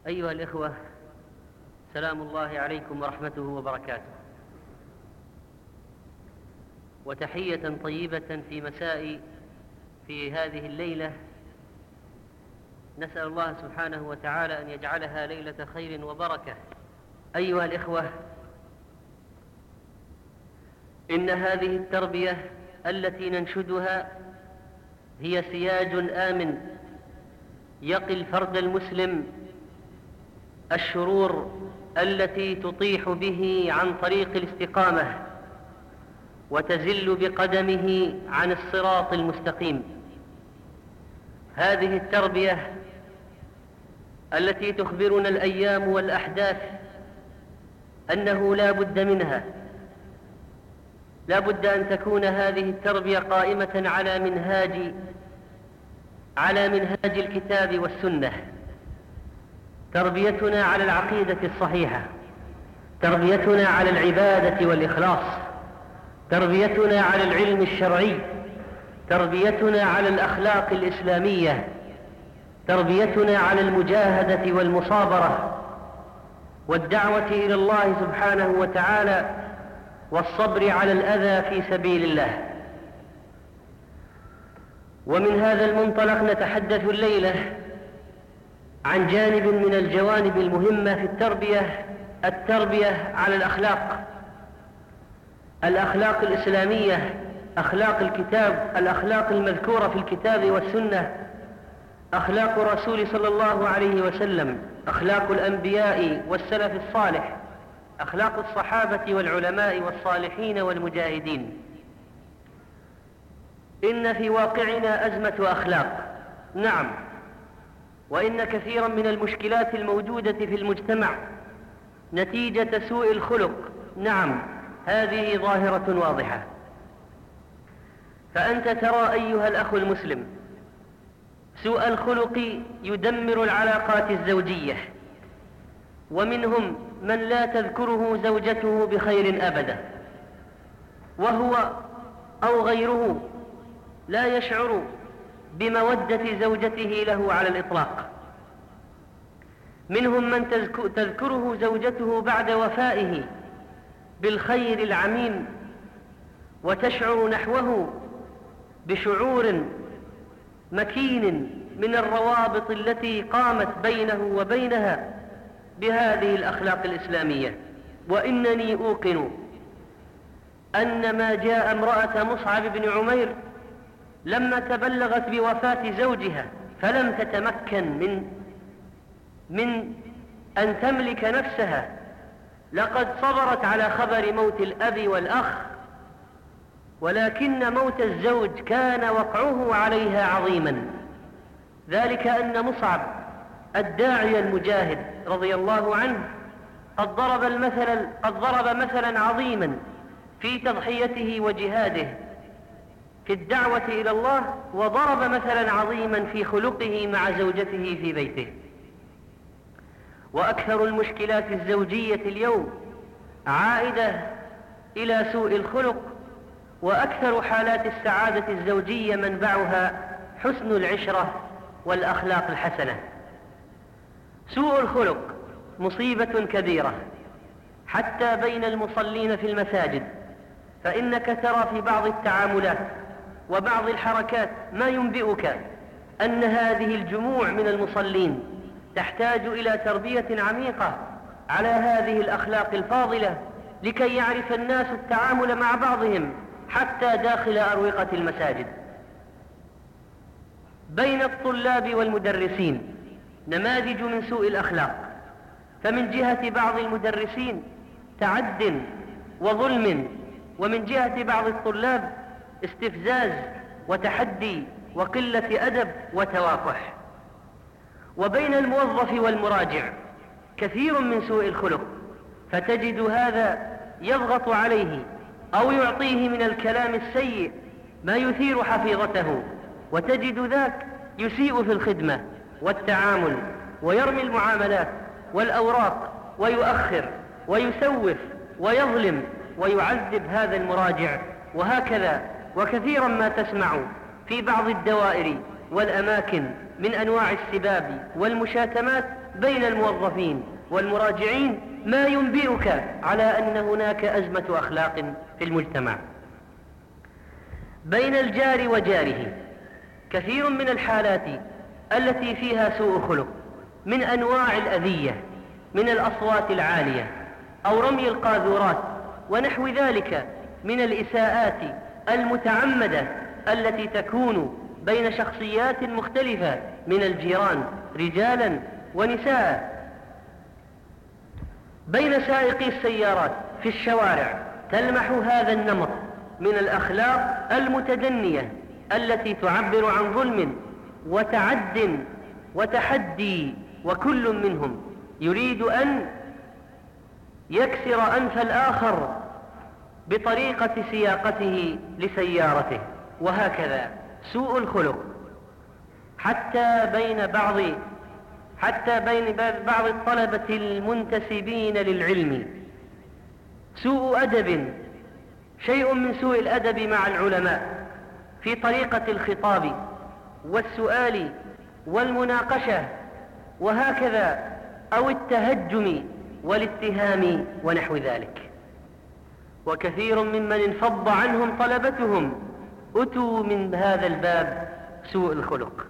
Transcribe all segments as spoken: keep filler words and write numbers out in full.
أيها الإخوة، سلام الله عليكم ورحمته وبركاته، وتحية طيبة في مساء في هذه الليلة. نسأل الله سبحانه وتعالى أن يجعلها ليلة خير وبركة. أيها الإخوة، إن هذه التربية التي ننشدها هي سياج آمن يقي الفرد المسلم الشرور التي تطيح به عن طريق الاستقامة وتزل بقدمه عن الصراط المستقيم. هذه التربية التي تخبرنا الأيام والأحداث أنه لا بد منها، لا بد أن تكون هذه التربية قائمة على منهاج على منهاج الكتاب والسنة. تربيتنا على العقيدة الصحيحة، تربيتنا على العبادة والإخلاص، تربيتنا على العلم الشرعي، تربيتنا على الأخلاق الإسلامية، تربيتنا على المجاهدة والمصابرة والدعوة إلى الله سبحانه وتعالى والصبر على الأذى في سبيل الله. ومن هذا المنطلق نتحدث الليلة عن جانب من الجوانب المهمة في التربية، التربية على الأخلاق، الأخلاق الإسلامية، أخلاق الكتاب، الأخلاق المذكورة في الكتاب والسنة، أخلاق الرسول صلى الله عليه وسلم، أخلاق الأنبياء والسلف الصالح، أخلاق الصحابة والعلماء والصالحين والمجاهدين. إن في واقعنا أزمة أخلاق، نعم، وإن كثيرا من المشكلات الموجودة في المجتمع نتيجة سوء الخلق، نعم، هذه ظاهرة واضحة. فأنت ترى أيها الأخ المسلم سوء الخلق يدمر العلاقات الزوجية، ومنهم من لا تذكره زوجته بخير أبدا، وهو أو غيره لا يشعر بمودة زوجته له على الإطلاق. منهم من تذكره زوجته بعد وفائه بالخير العميم وتشعر نحوه بشعور مكين من الروابط التي قامت بينه وبينها بهذه الأخلاق الإسلامية. وإنني أوقن أن ما جاء امرأة مصعب بن عمير لما تبلغت بوفاة زوجها فلم تتمكن من من أن تملك نفسها، لقد صبرت على خبر موت الأب والأخ، ولكن موت الزوج كان وقعه عليها عظيما. ذلك أن مصعب الداعي المجاهد رضي الله عنه قد ضرب المثل قد ضرب مثلا عظيما في تضحيته وجهاده في الدعوة إلى الله، وضرب مثلا عظيما في خلقه مع زوجته في بيته. وأكثر المشكلات الزوجية اليوم عائدة إلى سوء الخلق، وأكثر حالات السعادة الزوجية منبعها حسن العشرة والأخلاق الحسنة. سوء الخلق مصيبة كبيرة حتى بين المصلين في المساجد، فإنك ترى في بعض التعاملات وبعض الحركات ما ينبئك أن هذه الجموع من المصلين تحتاج إلى تربية عميقة على هذه الأخلاق الفاضلة لكي يعرف الناس التعامل مع بعضهم حتى داخل أروقة المساجد. بين الطلاب والمدرسين نماذج من سوء الأخلاق، فمن جهة بعض المدرسين تعد وظلم، ومن جهة بعض الطلاب استفزاز وتحدي وقلة أدب وتوافح. وبين الموظف والمراجع كثير من سوء الخلق، فتجد هذا يضغط عليه أو يعطيه من الكلام السيء ما يثير حفيظته، وتجد ذاك يسيء في الخدمة والتعامل ويرمي المعاملات والأوراق ويؤخر ويسوف ويظلم ويعذب هذا المراجع. وهكذا وكثيرا ما تسمع في بعض الدوائر والأماكن من أنواع السباب والمشاتمات بين الموظفين والمراجعين ما ينبئك على أن هناك أزمة أخلاق في المجتمع. بين الجار وجاره كثير من الحالات التي فيها سوء خلق من أنواع الأذية من الأصوات العالية أو رمي القاذورات ونحو ذلك من الإساءات المتعمدة التي تكون بين شخصيات مختلفة من الجيران رجالا ونساء. بين سائقي السيارات في الشوارع تلمح هذا النمط من الأخلاق المتدنية التي تعبر عن ظلم وتعد وتحدي، وكل منهم يريد أن يكسر أنف الآخر بطريقة سياقته لسيارته. وهكذا سوء الخلق حتى بين بعض حتى بين بعض الطلبة المنتسبين للعلم. سوء أدب، شيء من سوء الأدب مع العلماء في طريقة الخطاب والسؤال والمناقشة وهكذا، أو التهجم والاتهام ونحو ذلك. وكثير ممن انفض عنهم طلبتهم أتوا من هذا الباب سوء الخلق.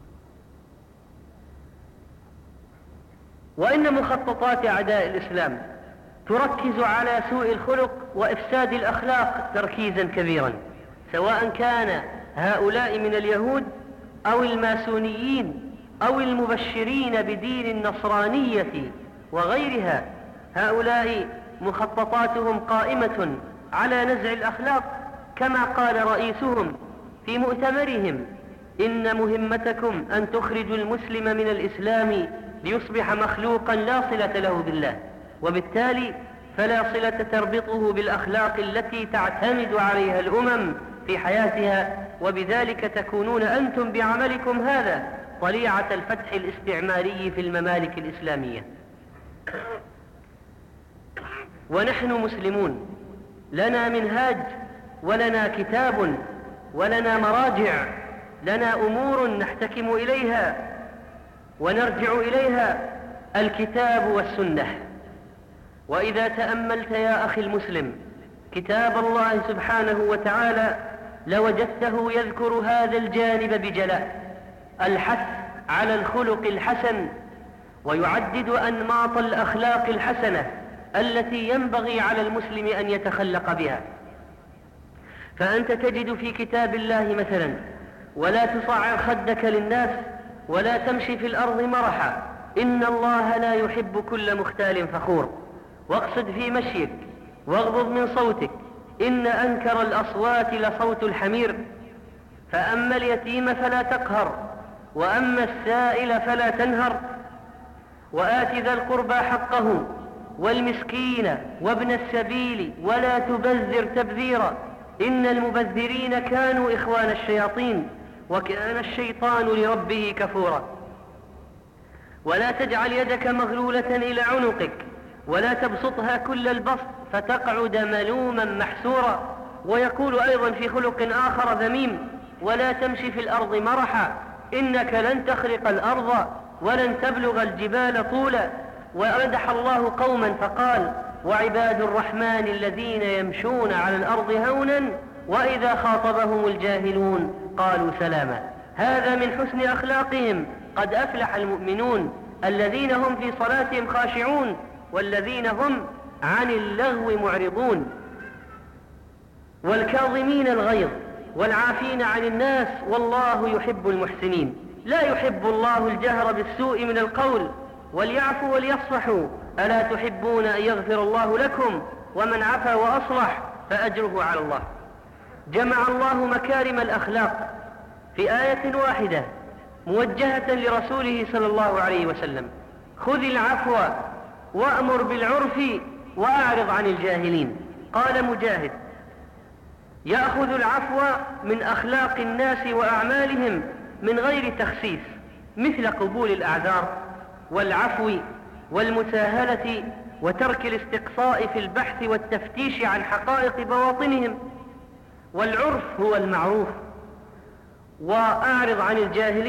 وإن مخططات أعداء الإسلام تركز على سوء الخلق وإفساد الأخلاق تركيزا كبيرا، سواء كان هؤلاء من اليهود أو الماسونيين أو المبشرين بدين النصرانية وغيرها. هؤلاء مخططاتهم قائمة على نزع الأخلاق، كما قال رئيسهم في مؤتمرهم: إن مهمتكم أن تخرجوا المسلم من الإسلام ليصبح مخلوقا لا صلة له بالله، وبالتالي فلا صلة تربطه بالأخلاق التي تعتمد عليها الأمم في حياتها، وبذلك تكونون أنتم بعملكم هذا طليعة الفتح الاستعماري في الممالك الإسلامية. ونحن مسلمون لنا منهاج ولنا كتاب ولنا مراجع، لنا أمور نحتكم إليها ونرجع إليها، الكتاب والسنة. وإذا تأملت يا أخي المسلم كتاب الله سبحانه وتعالى لوجدته يذكر هذا الجانب بجلاء، الحث على الخلق الحسن، ويعدد أنماط الأخلاق الحسنة التي ينبغي على المسلم أن يتخلق بها. فأنت تجد في كتاب الله مثلا: ولا تصعر خدك للناس ولا تمشي في الأرض مرحا إن الله لا يحب كل مختال فخور، واقصد في مشيك واغضض من صوتك إن أنكر الأصوات لصوت الحمير، فأما اليتيم فلا تقهر وأما السائل فلا تنهر، وآت ذا القربى حقه والمسكين وابن السبيل ولا تبذر تبذيرا إن المبذرين كانوا إخوان الشياطين وكان الشيطان لربه كفورا، ولا تجعل يدك مغلولة إلى عنقك ولا تبسطها كل البسط فتقعد ملوما محسورا. ويقول أيضا في خلق آخر ذميم: ولا تمشي في الأرض مرحا إنك لن تخرق الأرض ولن تبلغ الجبال طولا. ومدح الله قوما فقال: وعباد الرحمن الذين يمشون على الأرض هونا وإذا خاطبهم الجاهلون قالوا سلاما. هذا من حسن أخلاقهم. قد أفلح المؤمنون الذين هم في صلاتهم خاشعون والذين هم عن اللغو معرضون. والكاظمين الغيظ والعافين عن الناس والله يحب المحسنين. لا يحب الله الجهر بالسوء من القول وليعفوا وليصفحوا ألا تحبون أن يغفر الله لكم ومن عفا وأصلح فأجره على الله. جمع الله مكارم الأخلاق في آية واحدة موجهة لرسوله صلى الله عليه وسلم: خذ العفو وأمر بالعرف وأعرض عن الجاهلين. قال مجاهد: يأخذ العفو من أخلاق الناس وأعمالهم من غير تخسيس، مثل قبول الأعذار والعفو والمساهلة وترك الاستقصاء في البحث والتفتيش عن حقائق بواطنهم. والعرف هو المعروف. وأعرض عن الجاهلين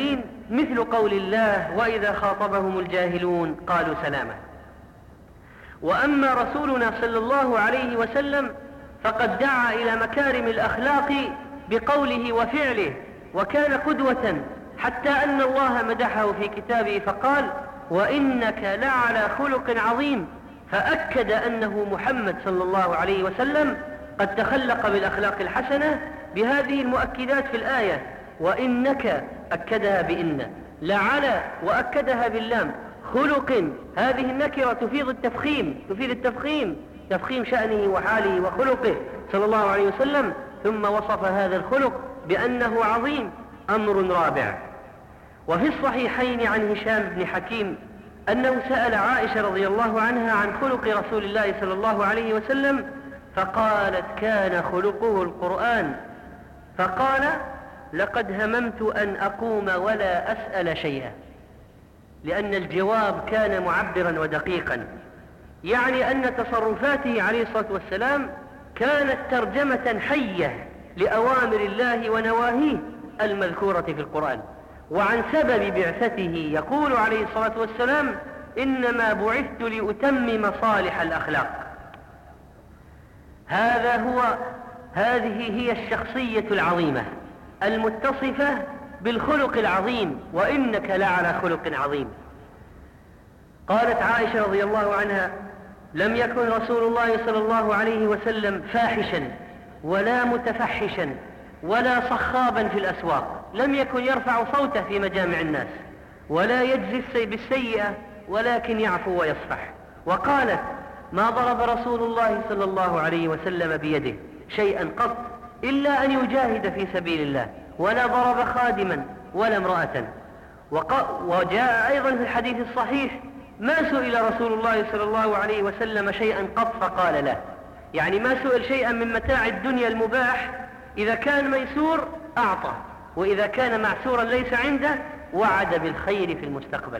مثل قول الله وإذا خاطبهم الجاهلون قالوا سلاما. وأما رسولنا صلى الله عليه وسلم فقد دعا إلى مكارم الأخلاق بقوله وفعله، وكان قدوة، حتى أن الله مدحه في كتابه فقال وإنك لعلى خلق عظيم، فأكد أنه محمد صلى الله عليه وسلم قد تخلق بالأخلاق الحسنة بهذه المؤكدات في الآية، وإنك أكدها بإن، لعلى وأكدها باللام، خلق هذه النكرة تفيد التفخيم، تفيد التفخيم تفخيم شأنه وحاله وخلقه صلى الله عليه وسلم، ثم وصف هذا الخلق بأنه عظيم. أمر رابع، وفي الصحيحين عن هشام بن حكيم أنه سأل عائشة رضي الله عنها عن خلق رسول الله صلى الله عليه وسلم فقالت كان خلقه القرآن، فقال لقد هممت أن أقوم ولا أسأل شيئا، لأن الجواب كان معبرا ودقيقا، يعني أن تصرفاته عليه الصلاة والسلام كانت ترجمة حية لأوامر الله ونواهيه المذكورة في القرآن. وعن سبب بعثته يقول عليه الصلاة والسلام إنما بعثت لأتمم صالح الأخلاق. هذا هو هذه هي الشخصية العظيمة المتصفة بالخلق العظيم، وإنك لعلى خلق عظيم. قالت عائشة رضي الله عنها لم يكن رسول الله صلى الله عليه وسلم فاحشا ولا متفحشا ولا صخابا في الأسواق، لم يكن يرفع صوته في مجامع الناس ولا يجزي بالسيئة ولكن يعفو ويصفح. وقالت ما ضرب رسول الله صلى الله عليه وسلم بيده شيئا قط إلا أن يجاهد في سبيل الله، ولا ضرب خادما ولا امرأة. وجاء أيضا في الحديث الصحيح ما سئل رسول الله صلى الله عليه وسلم شيئا قط فقال لا، يعني ما سئل شيئا من متاع الدنيا المباح، إذا كان ميسور أعطى، وإذا كان معسورا ليس عنده وعد بالخير في المستقبل.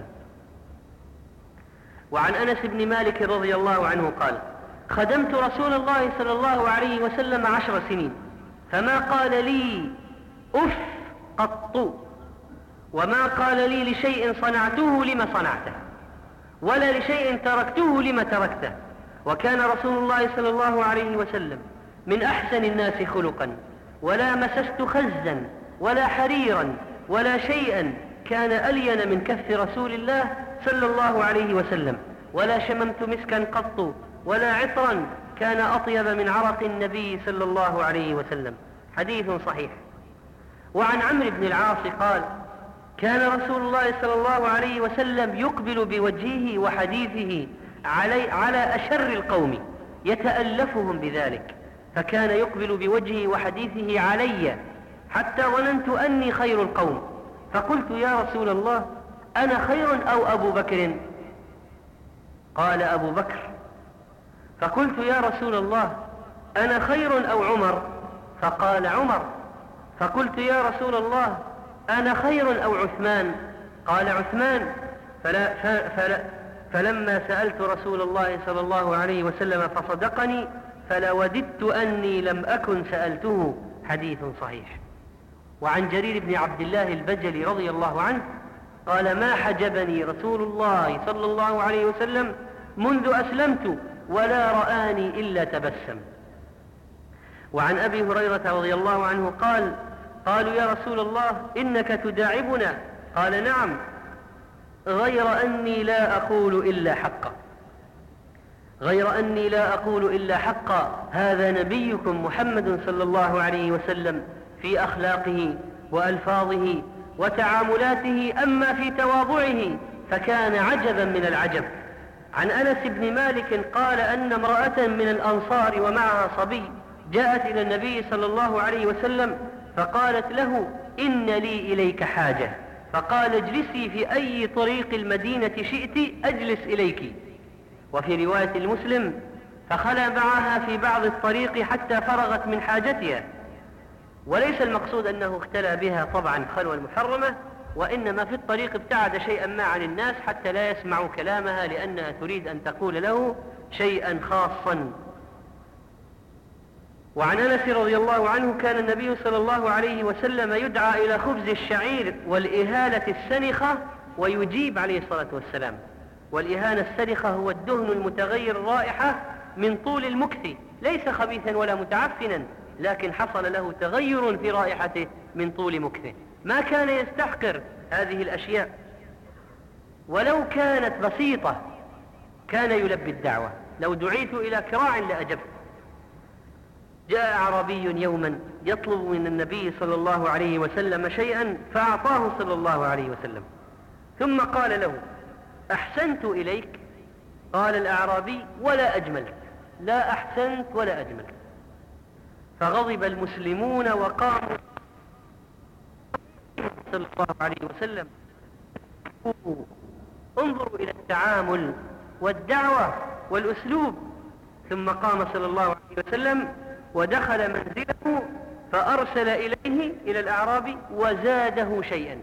وعن أنس بن مالك رضي الله عنه قال خدمت رسول الله صلى الله عليه وسلم عشر سنين فما قال لي أف قط، وما قال لي لشيء صنعته لما صنعته، ولا لشيء تركته لما تركته. وكان رسول الله صلى الله عليه وسلم من أحسن الناس خلقا، ولا مسست خزا ولا حريرا ولا شيئا كان ألين من كف رسول الله صلى الله عليه وسلم، ولا شممت مسكا قط ولا عطرا كان أطيب من عرق النبي صلى الله عليه وسلم. حديث صحيح. وعن عمرو بن العاص قال كان رسول الله صلى الله عليه وسلم يقبل بوجهه وحديثه علي على أشر القوم يتألفهم بذلك، فكان يقبل بوجهه وحديثه علي حتى ظننت أني خير القوم، فقلت يا رسول الله أنا خير أو أبو بكر؟ قال أبو بكر. فقلت يا رسول الله أنا خير أو عمر؟ فقال عمر. فقلت يا رسول الله أنا خير أو عثمان؟ قال عثمان. فلا فلا فلما سألت رسول الله صلى الله عليه وسلم فصدقني فلوددت أني لم أكن سألته. حديث صحيح. وعن جرير بن عبد الله البجلي رضي الله عنه قال ما حجبني رسول الله صلى الله عليه وسلم منذ أسلمت ولا رآني إلا تبسم. وعن أبي هريرة رضي الله عنه قال قالوا يا رسول الله إنك تداعبنا، قال نعم غير أني لا أقول إلا حقا، غير أني لا أقول إلا حقا. هذا نبيكم محمد صلى الله عليه وسلم في أخلاقه وألفاظه وتعاملاته، أما في تواضعه فكان عجبا من العجب. عن أنس بن مالك قال أن امرأة من الأنصار ومعها صبي جاءت إلى النبي صلى الله عليه وسلم فقالت له إن لي إليك حاجة، فقال اجلسي في أي طريق المدينة شئت أجلس إليك. وفي رواية المسلم فخلى معها في بعض الطريق حتى فرغت من حاجتها. وليس المقصود أنه اختلى بها طبعا خلوة المحرمة، وإنما في الطريق ابتعد شيئا ما عن الناس حتى لا يسمعوا كلامها، لأنها تريد أن تقول له شيئا خاصا. وعن أنس رضي الله عنه كان النبي صلى الله عليه وسلم يدعى إلى خبز الشعير والإهالة السنخة ويجيب عليه الصلاة والسلام. والإهانة السنخة هو الدهن المتغير الرائحة من طول المكث، ليس خبيثا ولا متعفنا، لكن حصل له تغير في رائحته من طول مكثه. ما كان يستحقر هذه الأشياء، ولو كانت بسيطة كان يلبي الدعوة. لو دعيت إلى كراع لأجبت. جاء أعرابي يوما يطلب من النبي صلى الله عليه وسلم شيئا فأعطاه صلى الله عليه وسلم، ثم قال له: أحسنت إليك؟ قال الأعرابي: ولا أجملت. لا أحسنت ولا أجملت. فغضب المسلمون وقاموا صلى الله عليه وسلم: انظروا إلى التعامل والدعوة والأسلوب. ثم قام صلى الله عليه وسلم ودخل منزله فأرسل إليه إلى الأعرابي وزاده شيئا،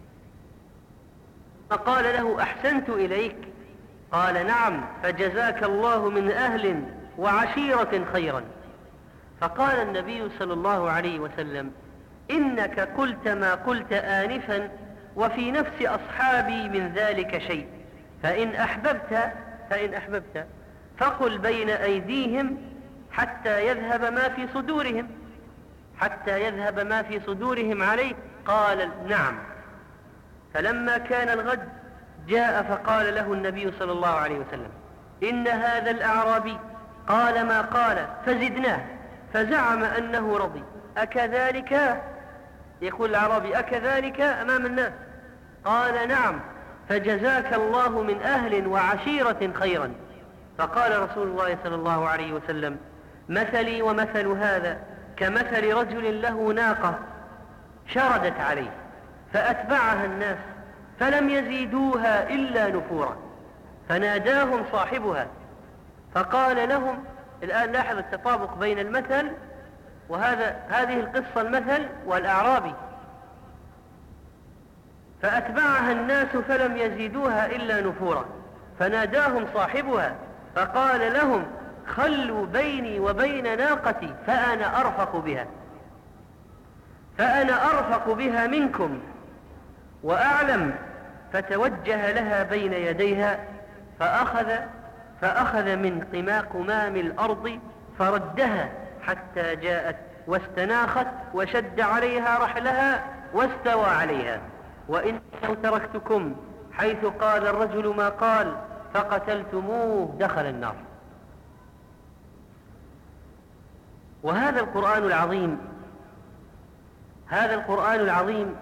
فقال له: أحسنت إليك؟ قال: نعم، فجزاك الله من أهل وعشيرة خيرا. فقال النبي صلى الله عليه وسلم: إنك قلت ما قلت آنفا وفي نفس أصحابي من ذلك شيء، فإن أحببت فإن أحببت فقل بين أيديهم حتى يذهب ما في صدورهم حتى يذهب ما في صدورهم عليك. قال: نعم. فلما كان الغد جاء فقال له النبي صلى الله عليه وسلم: إن هذا الأعرابي قال ما قال فزدناه، فزعم أنه رضي. أكذلك؟ يقول الأعرابي: أكذلك أمام الناس؟ قال: نعم، فجزاك الله من أهل وعشيرة خيرا. فقال رسول الله صلى الله عليه وسلم: مثلي ومثل هذا كمثل رجل له ناقة شردت عليه فأتبعها الناس فلم يزيدوها إلا نفورا، فناداهم صاحبها فقال لهم. الآن لاحظ التطابق بين المثل وهذا هذه القصة، المثل والأعرابي. فأتبعها الناس فلم يزيدوها إلا نفورا، فناداهم صاحبها فقال لهم: خلوا بيني وبين ناقتي فأنا أرفق بها فأنا أرفق بها منكم وأعلم. فتوجه لها بين يديها فأخذ فأخذ من قمام الأرض فردها حتى جاءت واستناخت وشد عليها رحلها واستوى عليها. وإن لو تركتكم حيث قال الرجل ما قال فقتلتموه دخل النار. وهذا القرآن العظيم هذا القرآن العظيم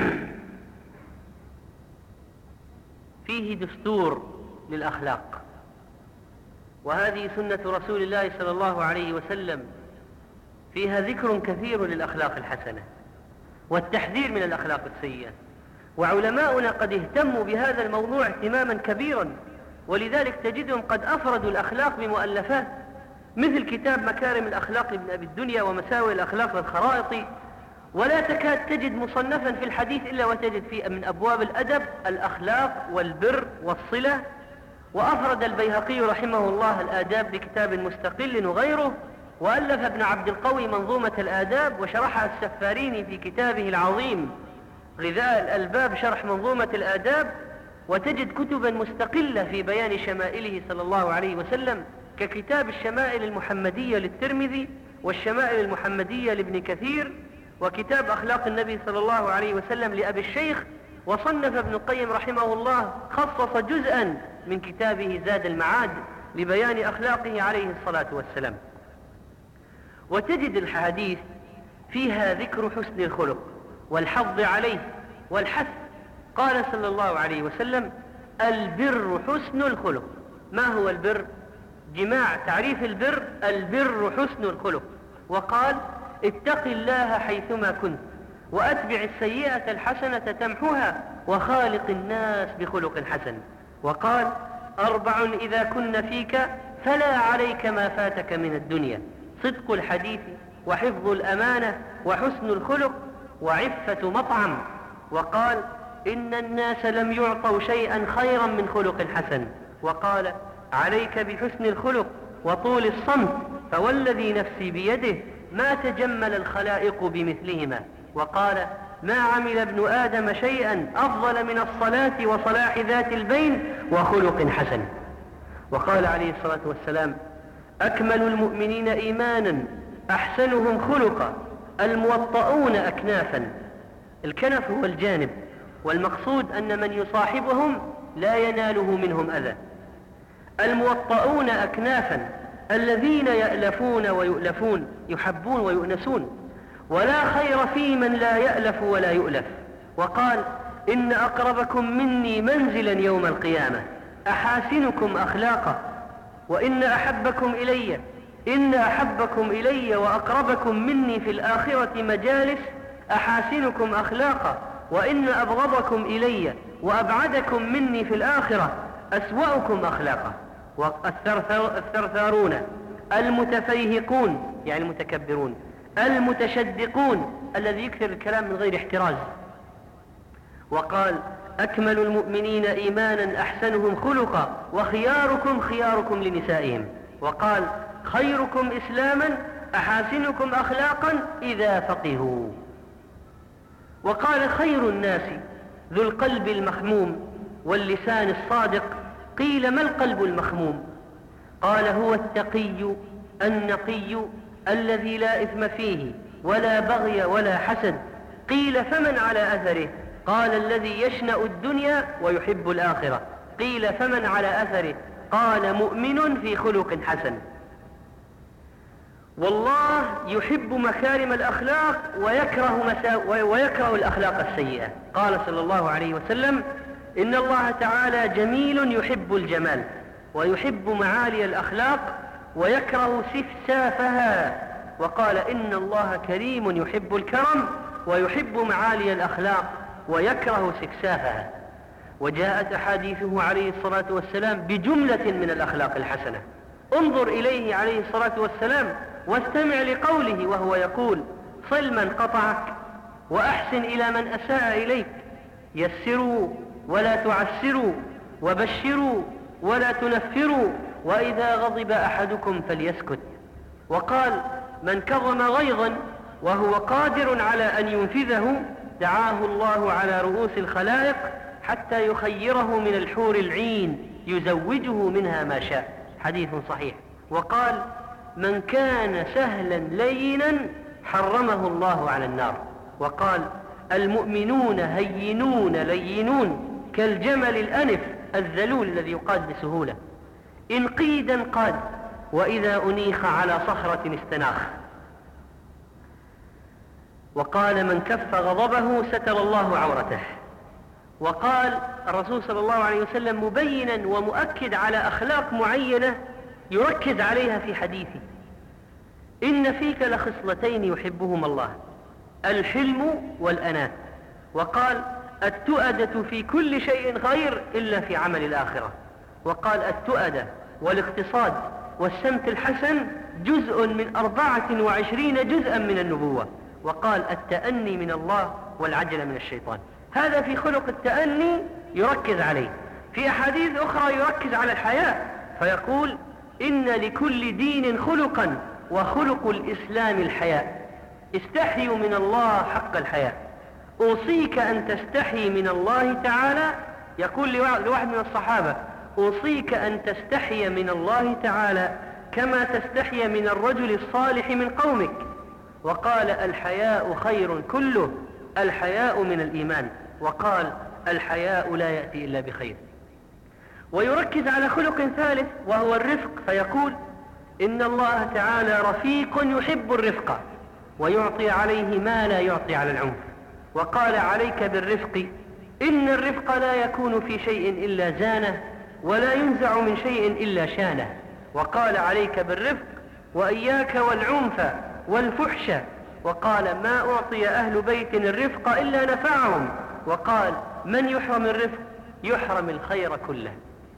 فيه دستور للأخلاق، وهذه سنة رسول الله صلى الله عليه وسلم، فيها ذكر كثير للأخلاق الحسنة والتحذير من الأخلاق السيئة. وعلماؤنا قد اهتموا بهذا الموضوع اهتماما كبيرا، ولذلك تجدهم قد أفردوا الأخلاق بمؤلفات، مثل كتاب مكارم الأخلاق لابن أبي الدنيا ومساوئ الأخلاق للخرائطي. ولا تكاد تجد مصنفا في الحديث إلا وتجد فيه من أبواب الأدب الأخلاق والبر والصلة. وأفرد البيهقي رحمه الله الآداب بكتاب مستقل وغيره، وألف ابن عبد القوي منظومة الآداب، وشرحها السفاريني في كتابه العظيم غذاء الألباب شرح منظومة الآداب. وتجد كتبا مستقلة في بيان شمائله صلى الله عليه وسلم، ككتاب الشمائل المحمدية للترمذي والشمائل المحمدية لابن كثير، وكتاب أخلاق النبي صلى الله عليه وسلم لأبي الشيخ. وصنف ابن القيم رحمه الله خصص جزءا من كتابه زاد المعاد لبيان أخلاقه عليه الصلاة والسلام. وتجد الحديث فيها ذكر حسن الخلق والحظ عليه والحث. قال صلى الله عليه وسلم: البر حسن الخلق. ما هو البر؟ جماع تعريف البر: البر حسن الخلق. وقال: اتق الله حيثما كنت وأتبع السيئة الحسنة تمحها وخالق الناس بخلق حسن. وقال: أربع إذا كن فيك فلا عليك ما فاتك من الدنيا: صدق الحديث وحفظ الأمانة وحسن الخلق وعفة مطعم. وقال: إن الناس لم يعطوا شيئا خيرا من خلق حسن. وقال: عليك بحسن الخلق وطول الصمت، فوالذي نفسي بيده ما تجمل الخلائق بمثلهما، وقال: ما عمل ابن آدم شيئا أفضل من الصلاة وصلاح ذات البين وخلق حسن. وقال عليه الصلاة والسلام: أكمل المؤمنين إيمانا أحسنهم خلقا الموطؤون أكنافا. الكنف هو الجانب، والمقصود أن من يصاحبهم لا يناله منهم أذى. الموطؤون أكنافا الذين يألفون ويؤلفون، يحبون ويؤنسون، ولا خير في من لا يألف ولا يؤلف. وقال: إن أقربكم مني منزلا يوم القيامة أحاسنكم أخلاقا، وإن أحبكم إلي إن أحبكم إلي وأقربكم مني في الآخرة مجالس أحاسنكم أخلاقا، وإن أبغضكم إلي وأبعدكم مني في الآخرة أسوأكم أخلاقا. والثرثارون المتفيهقون يعني المتكبرون، المتشدقون الذي يكثر الكلام من غير احتراز. وقال: أكمل المؤمنين إيمانا أحسنهم خلقا وخياركم خياركم لنسائهم. وقال: خيركم إسلاما أحاسنكم أخلاقا إذا فقهوا. وقال: خير الناس ذو القلب المخموم واللسان الصادق. قيل: ما القلب المخموم؟ قال: هو التقي النقي الذي لا إثم فيه ولا بغي ولا حسد. قيل: فمن على أثره؟ قال: الذي يشنأ الدنيا ويحب الآخرة. قيل: فمن على أثره؟ قال: مؤمن في خلق حسن. والله يحب مكارم الأخلاق ويكره, مسا... ويكره الأخلاق السيئة. قال صلى الله عليه وسلم: إن الله تعالى جميل يحب الجمال، ويحب معالي الأخلاق ويكره سفسافها. وقال: إن الله كريم يحب الكرم ويحب معالي الأخلاق ويكره سكسافها. وجاءت أحاديثه عليه الصلاة والسلام بجملة من الأخلاق الحسنة. انظر إليه عليه الصلاة والسلام واستمع لقوله وهو يقول: صل من قطعك وأحسن إلى من أساء إليك، يسروا ولا تعسروا، وبشروا ولا تنفروا، وإذا غضب أحدكم فليسكت. وقال: من كظم غيظا وهو قادر على أن ينفذه دعاه الله على رؤوس الخلائق حتى يخيره من الحور العين يزوجه منها ما شاء. حديث صحيح. وقال: من كان سهلا لينا حرمه الله على النار. وقال: المؤمنون هينون لينون كالجمل الأنف الذلول الذي يقاد بسهولة، إن قيدا قاد، وإذا أنيخ على صخرة استناخ. وقال: من كف غضبه ستر الله عورته. وقال الرسول صلى الله عليه وسلم مبينا ومؤكد على أخلاق معينة يركز عليها في حديثه: إن فيك لخصلتين يحبهما الله، الحلم والأناة. وقال: التؤدة في كل شيء خير إلا في عمل الآخرة. وقال: التؤدة والاقتصاد والسمت الحسن جزء من أربعة وعشرين جزءا من النبوة. وقال: التأني من الله والعجل من الشيطان. هذا في خلق التأني يركز عليه. في أحاديث أخرى يركز على الحياء فيقول: إن لكل دين خلقا وخلق الإسلام الحياء، استحيوا من الله حق الحياء. أوصيك أن تستحي من الله تعالى، يقول لواحد من الصحابة: أوصيك أن تستحي من الله تعالى كما تستحي من الرجل الصالح من قومك. وقال: الحياء خير كله، الحياء من الإيمان. وقال: الحياء لا يأتي إلا بخير. ويركز على خلق ثالث وهو الرفق فيقول: إن الله تعالى رفيق يحب الرفق ويعطي عليه ما لا يعطي على العنف. وقال: عليك بالرفق، إن الرفق لا يكون في شيء إلا زانه، ولا ينزع من شيء إلا شانه. وقال: عليك بالرفق وإياك والعنف والفحش. وقال: ما أعطي أهل بيت الرفق إلا نفعهم. وقال: من يحرم الرفق يحرم الخير كله.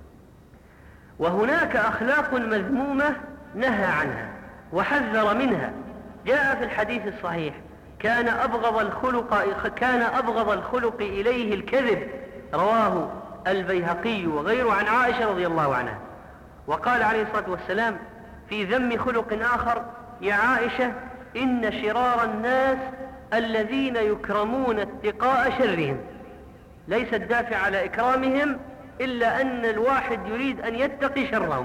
وهناك أخلاق مذمومة نهى عنها وحذر منها. جاء في الحديث الصحيح: كان أبغض الخلق كان أبغض الخلق إليه الكذب. رواه البيهقي وغيره عن عائشة رضي الله عنها. وقال عليه الصلاة والسلام في ذم خلق آخر: يا عائشة، إن شرار الناس الذين يكرمون اتقاء شرهم. ليس الدافع على إكرامهم إلا أن الواحد يريد أن يتقي شرهم.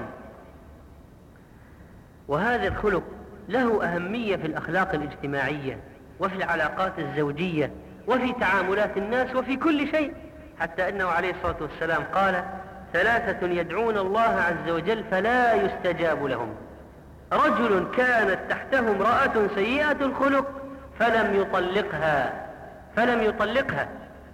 وهذا الخلق له أهمية في الأخلاق الاجتماعية وفي العلاقات الزوجية وفي تعاملات الناس وفي كل شيء، حتى أنه عليه الصلاة والسلام قال: ثلاثة يدعون الله عز وجل فلا يستجاب لهم: رجل كانت تحته امرأة سيئة الخلق فلم يطلقها فلم يطلقها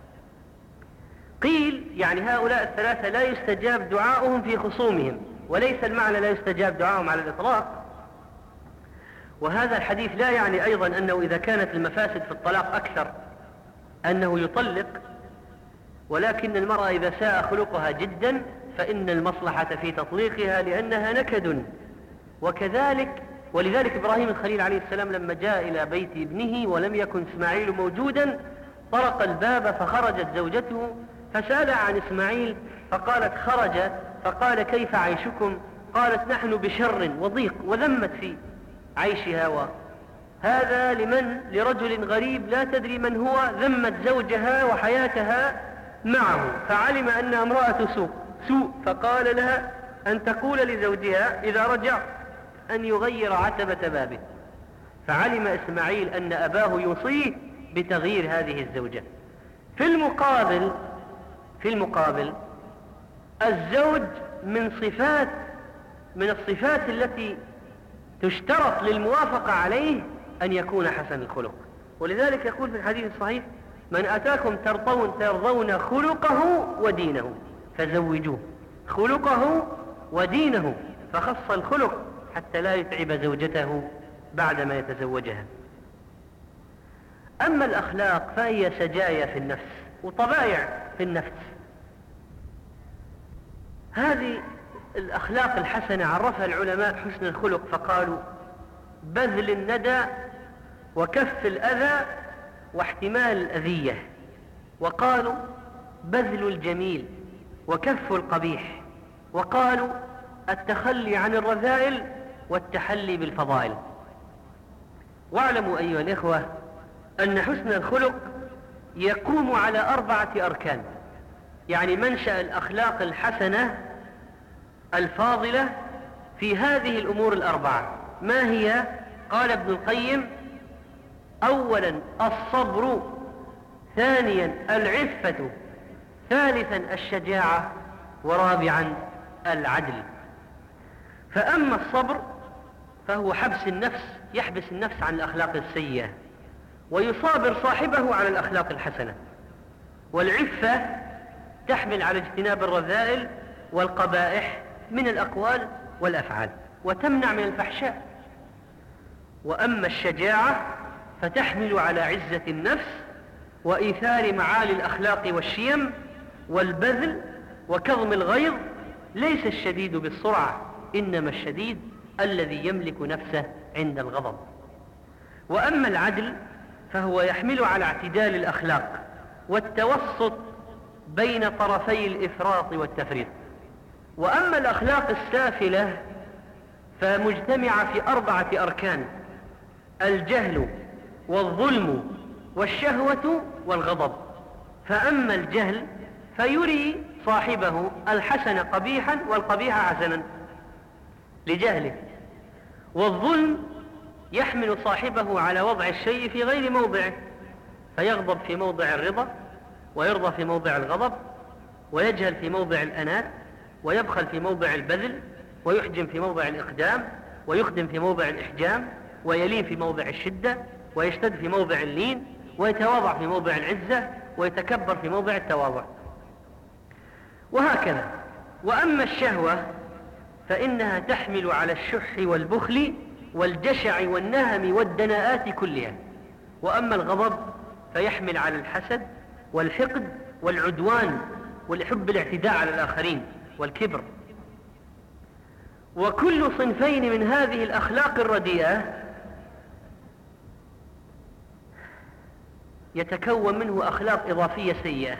قيل يعني هؤلاء الثلاثة لا يستجاب دعاؤهم في خصومهم، وليس المعنى لا يستجاب دعاؤهم على الإطلاق. وهذا الحديث لا يعني أيضا أنه إذا كانت المفاسد في الطلاق أكثر أنه يطلق، ولكن المرأة إذا ساء خلقها جدا فإن المصلحة في تطليقها لأنها نكد. وكذلك ولذلك إبراهيم الخليل عليه السلام لما جاء إلى بيت ابنه ولم يكن إسماعيل موجودا طرق الباب فخرجت زوجته فسأل عن إسماعيل فقالت: خرج. فقال: كيف عيشكم؟ قالت: نحن بشر وضيق، وذمت في عيشها. وهذا لمن؟ لرجل غريب لا تدري من هو، ذمت زوجها وحياتها معه، فعلم أنها امرأة سوء سوء فقال لها أن تقول لزوجها إذا رجع أن يغير عتبة بابه. فعلم إسماعيل أن أباه يوصيه بتغيير هذه الزوجة. في المقابل في المقابل الزوج من صفات من الصفات التي تشترط للموافقة عليه أن يكون حسن الخلق. ولذلك يقول في الحديث الصحيح: من أتاكم ترضون ترضون خلقه ودينه فزوجوه. خلقه ودينه، فخص الخلق حتى لا يتعب زوجته بعدما يتزوجها. أما الأخلاق فهي سجايا في النفس وطبائع في النفس. هذه الأخلاق الحسنة عرفها العلماء حسن الخلق فقالوا: بذل الندى وكف الأذى واحتمال الأذية. وقالوا: بذل الجميل وكف القبيح. وقالوا: التخلي عن الرذائل والتحلي بالفضائل. واعلموا أيها الإخوة أن حسن الخلق يقوم على أربعة أركان، يعني منشأ الأخلاق الحسنة الفاضلة في هذه الأمور الأربعة. ما هي؟ قال ابن القيم: أولا الصبر، ثانيا العفة، ثالثا الشجاعة، ورابعا العدل. فأما الصبر فهو حبس النفس، يحبس النفس عن الأخلاق السيئة ويصابر صاحبه على الأخلاق الحسنة. والعفة تحمل على اجتناب الرذائل والقبائح من الأقوال والأفعال وتمنع من الفحشاء. وأما الشجاعة فتحمل على عزة النفس وإيثار معالي الأخلاق والشيم والبذل وكظم الغيظ. ليس الشديد بالسرعة، إنما الشديد الذي يملك نفسه عند الغضب. وأما العدل فهو يحمل على اعتدال الأخلاق والتوسط بين طرفي الإفراط والتفريط. وأما الأخلاق السافلة فمجتمعة في أربعة أركان: الجهل والظلم والشهوة والغضب. فأما الجهل فيري صاحبه الحسن قبيحا والقبيح حسنا لجهله. والظلم يحمل صاحبه على وضع الشيء في غير موضعه، فيغضب في موضع الرضا ويرضى في موضع الغضب، ويجهل في موضع الأنات، ويبخل في موضع البذل، ويحجم في موضع الإقدام، ويخدم في موضع الإحجام، ويلين في موضع الشدة، ويشتد في موضع اللين، ويتواضع في موضع العزة، ويتكبر في موضع التواضع، وهكذا. وأما الشهوة فإنها تحمل على الشح والبخل والجشع والنهم والدناءات كلها. وأما الغضب فيحمل على الحسد والحقد والعدوان والحب الاعتداء على الآخرين والكبر. وكل صنفين من هذه الأخلاق الرديئة يتكون منه أخلاق إضافية سيئة.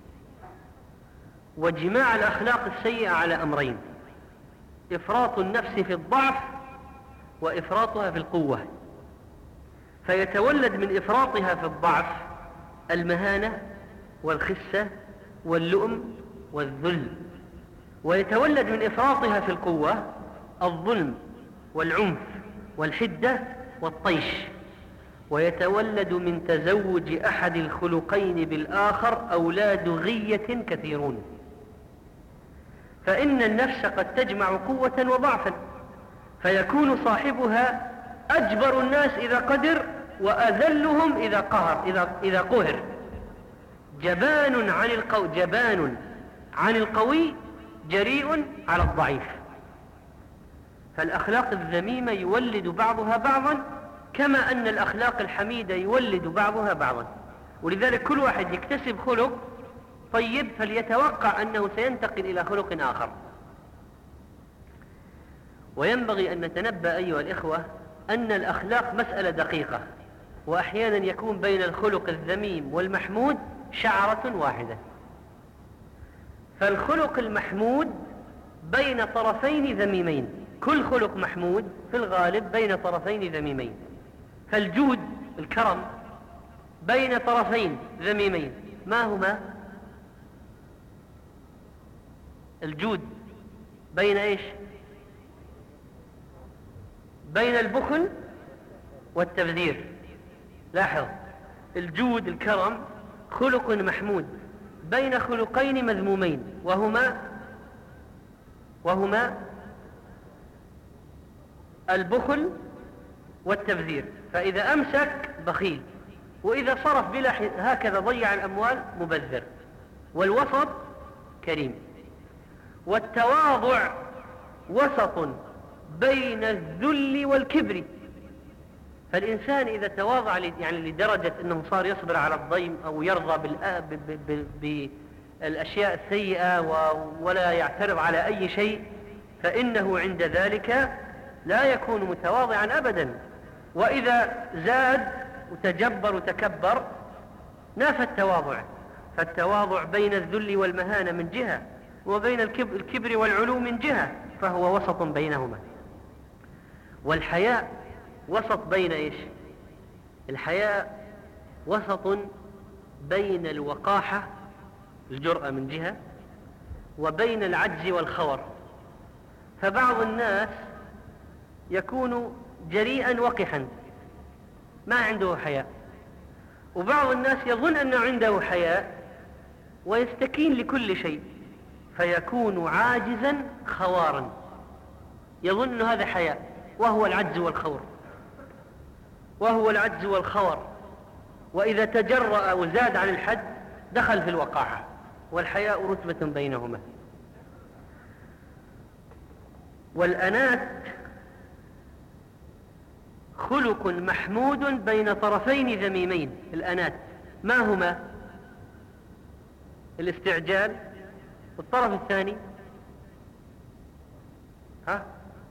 وجماع الأخلاق السيئة على أمرين: إفراط النفس في الضعف وإفراطها في القوة. فيتولد من إفراطها في الضعف المهانة والخسة واللؤم والذل، ويتولد من إفراطها في القوة الظلم والعنف والحدة والطيش، ويتولد من تزوج أحد الخلقين بالآخر أولاد غية كثيرون. فإن النفس قد تجمع قوة وضعفا، فيكون صاحبها أجبر الناس إذا قدر وأذلهم إذا قهر إذا, إذا قهر، جبان عن القوي جبان عن القوي جريء على الضعيف. فالأخلاق الذميمة يولد بعضها بعضا، كما أن الأخلاق الحميدة يولد بعضها بعضا. ولذلك كل واحد يكتسب خلق طيب فليتوقع أنه سينتقل إلى خلق آخر. وينبغي أن نتنبأ أيها الإخوة أن الأخلاق مسألة دقيقة، وأحيانا يكون بين الخلق الذميم والمحمود شعرة واحدة. فالخلق المحمود بين طرفين ذميمين، كل خلق محمود في الغالب بين طرفين ذميمين. فالجود الكرم بين طرفين ذميمين، ما هما؟ الجود بين ايش؟ بين البخل والتبذير. لاحظ، الجود الكرم خلق محمود بين خلقين مذمومين، وهما وهما البخل والتبذير. فإذا أمسك بخيل، وإذا صرف بلا هكذا ضيع الأموال مبذر. والوسط كريم. والتواضع وسط بين الذل والكبر. فالإنسان إذا تواضع يعني لدرجة أنه صار يصبر على الضيم أو يرضى بالأشياء السيئة ولا يعترض على أي شيء، فإنه عند ذلك لا يكون متواضعا أبدا. وإذا زاد وتجبر وتكبر نافى التواضع. فالتواضع بين الذل والمهانة من جهة، وبين الكبر والعلو من جهة، فهو وسط بينهما. والحياء وسط بين إيش؟ الحياء وسط بين الوقاحة الجرأة من جهة، وبين العجز والخور. فبعض الناس يكون جريئا وقحا ما عنده حياء، وبعض الناس يظن أنه عنده حياء ويستكين لكل شيء، فيكون عاجزا خوارا، يظن أنه هذا حياء وهو العجز والخور وهو العجز والخور. وإذا تجرأ وزاد عن الحد دخل في الوقاحة، والحياء رتبة بينهما. والأنات خلق محمود بين طرفين ذميمين. الأنات ما هما؟ الاستعجال، والطرف الثاني ها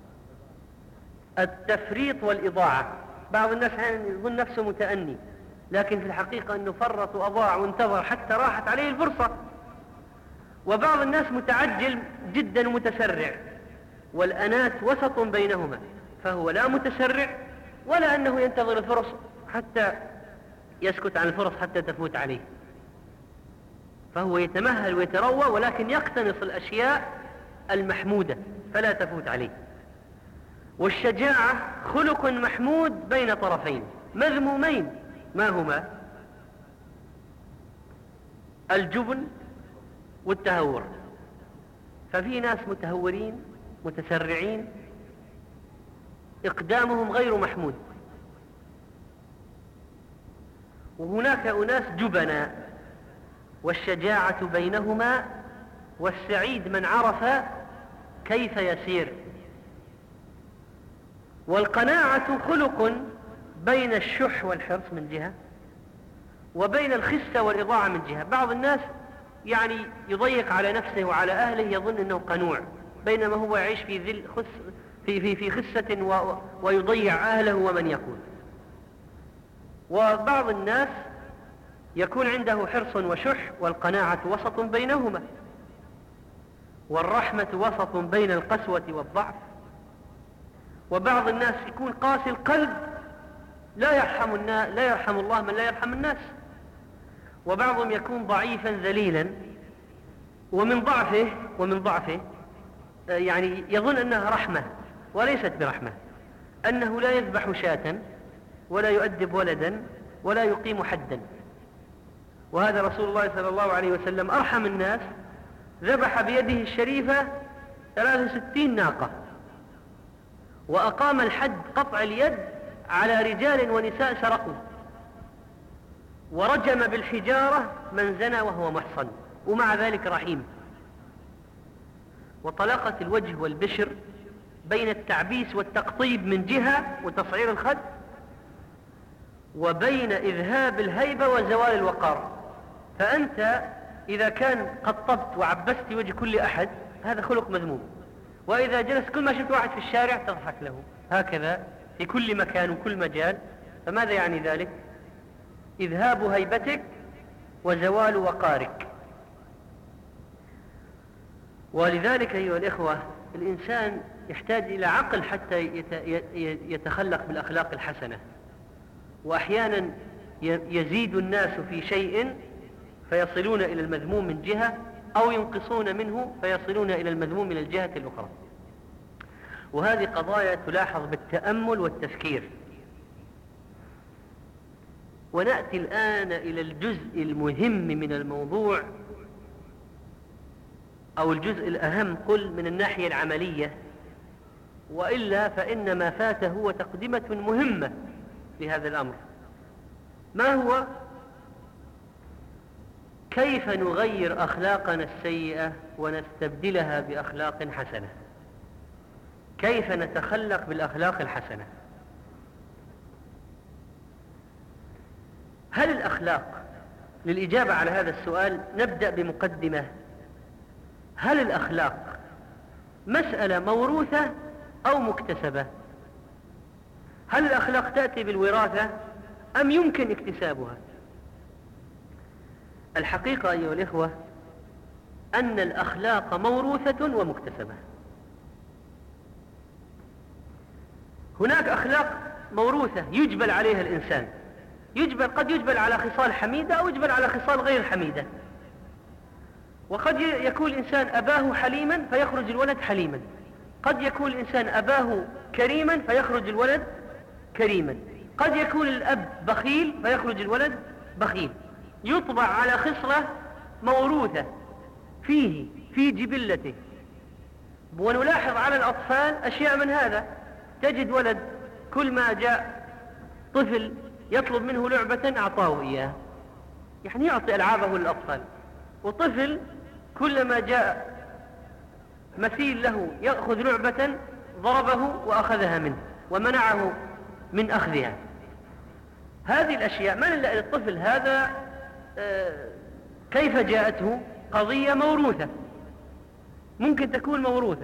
التفريط والإضاعة. بعض الناس يظن نفسه متأني، لكن في الحقيقة أنه فرط وأضاع وانتظر حتى راحت عليه الفرصة. وبعض الناس متعجل جدا ومتسرع، والأنات وسط بينهما، فهو لا متسرع ولا أنه ينتظر الفرص حتى يسكت عن الفرص حتى تفوت عليه، فهو يتمهل ويتروى، ولكن يقتنص الأشياء المحمودة فلا تفوت عليه. والشجاعة خلق محمود بين طرفين مذمومين، ما هما؟ الجبن والتهور. ففي ناس متهورين متسرعين إقدامهم غير محمود، وهناك أناس جبنا، والشجاعة بينهما، والسعيد من عرف كيف يسير. والقناعة خلق بين الشح والحرص من جهة، وبين الخسة والإضاعة من جهة. بعض الناس يعني يضيق على نفسه وعلى أهله، يظن أنه قنوع، بينما هو يعيش في ذل خس في في في خسة و ويضيع أهله ومن يكون. وبعض الناس يكون عنده حرص وشح، والقناعة وسط بينهما، والرحمة وسط بين القسوة والضعف. وبعض الناس يكون قاسي القلب لا يرحم الناس، لا يرحم الله من لا يرحم الناس. وبعضهم يكون ضعيفا ذليلا، ومن ضعفه ومن ضعفه يعني يظن أنها رحمة وليست برحمة، أنه لا يذبح شاة ولا يؤدب ولدا ولا يقيم حدا. وهذا رسول الله صلى الله عليه وسلم أرحم الناس، ذبح بيده الشريفة ثلاث وستين ناقة، وأقام الحد قطع اليد على رجال ونساء سرقوا، ورجم بالحجارة من زنى وهو محصن، ومع ذلك رحيم. وطلاقة الوجه والبشر بين التعبيس والتقطيب من جهة وتصعير الخد، وبين إذهاب الهيبة وزوال الوقار. فأنت إذا كان قطبت وعبست وجه كل أحد هذا خلق مذموم، وإذا جلس كل ما شفت واحد في الشارع تضحك له هكذا في كل مكان وكل مجال، فماذا يعني ذلك؟ إذهاب هيبتك وزوال وقارك. ولذلك أيها الإخوة الإنسان يحتاج إلى عقل حتى يتخلق بالأخلاق الحسنة. وأحيانا يزيد الناس في شيء فيصلون إلى المذموم من جهة، أو ينقصون منه فيصلون إلى المذموم من الجهة الأخرى. وهذه قضايا تلاحظ بالتأمل والتفكير. ونأتي الآن إلى الجزء المهم من الموضوع، أو الجزء الأهم قل من الناحية العملية، وإلا فإن ما فات هو تقدمة مهمة لهذا الأمر. ما هو؟ كيف نغير أخلاقنا السيئة ونستبدلها بأخلاق حسنة؟ كيف نتخلق بالأخلاق الحسنة؟ هل الأخلاق، للإجابة على هذا السؤال نبدأ بمقدمة. هل الأخلاق مسألة موروثة أو مكتسبة؟ هل الأخلاق تأتي بالوراثة أم يمكن اكتسابها؟ الحقيقة أيها الإخوة أن الأخلاق موروثة ومكتسبة. هناك أخلاق موروثة يجبل عليها الإنسان، يجبل قد يجبل على خصال حميدة أو يجبل على خصال غير حميدة. وقد يكون الإنسان أباه حليما فيخرج الولد حليما، قد يكون الإنسان أباه كريما فيخرج الولد كريما، قد يكون الأب بخيل فيخرج الولد بخيل. يطبع على خصلة موروثة فيه في جبلته. ونلاحظ على الأطفال أشياء من هذا. تجد ولد كل ما جاء طفل يطلب منه لعبة أعطاه إياه، يعني يعطي ألعابه للأطفال. وطفل كلما جاء مثيل له يأخذ لعبة ضربه وأخذها منه ومنعه من أخذها. هذه الأشياء من الطفل هذا كيف جاءته؟ قضية موروثة، ممكن تكون موروثة،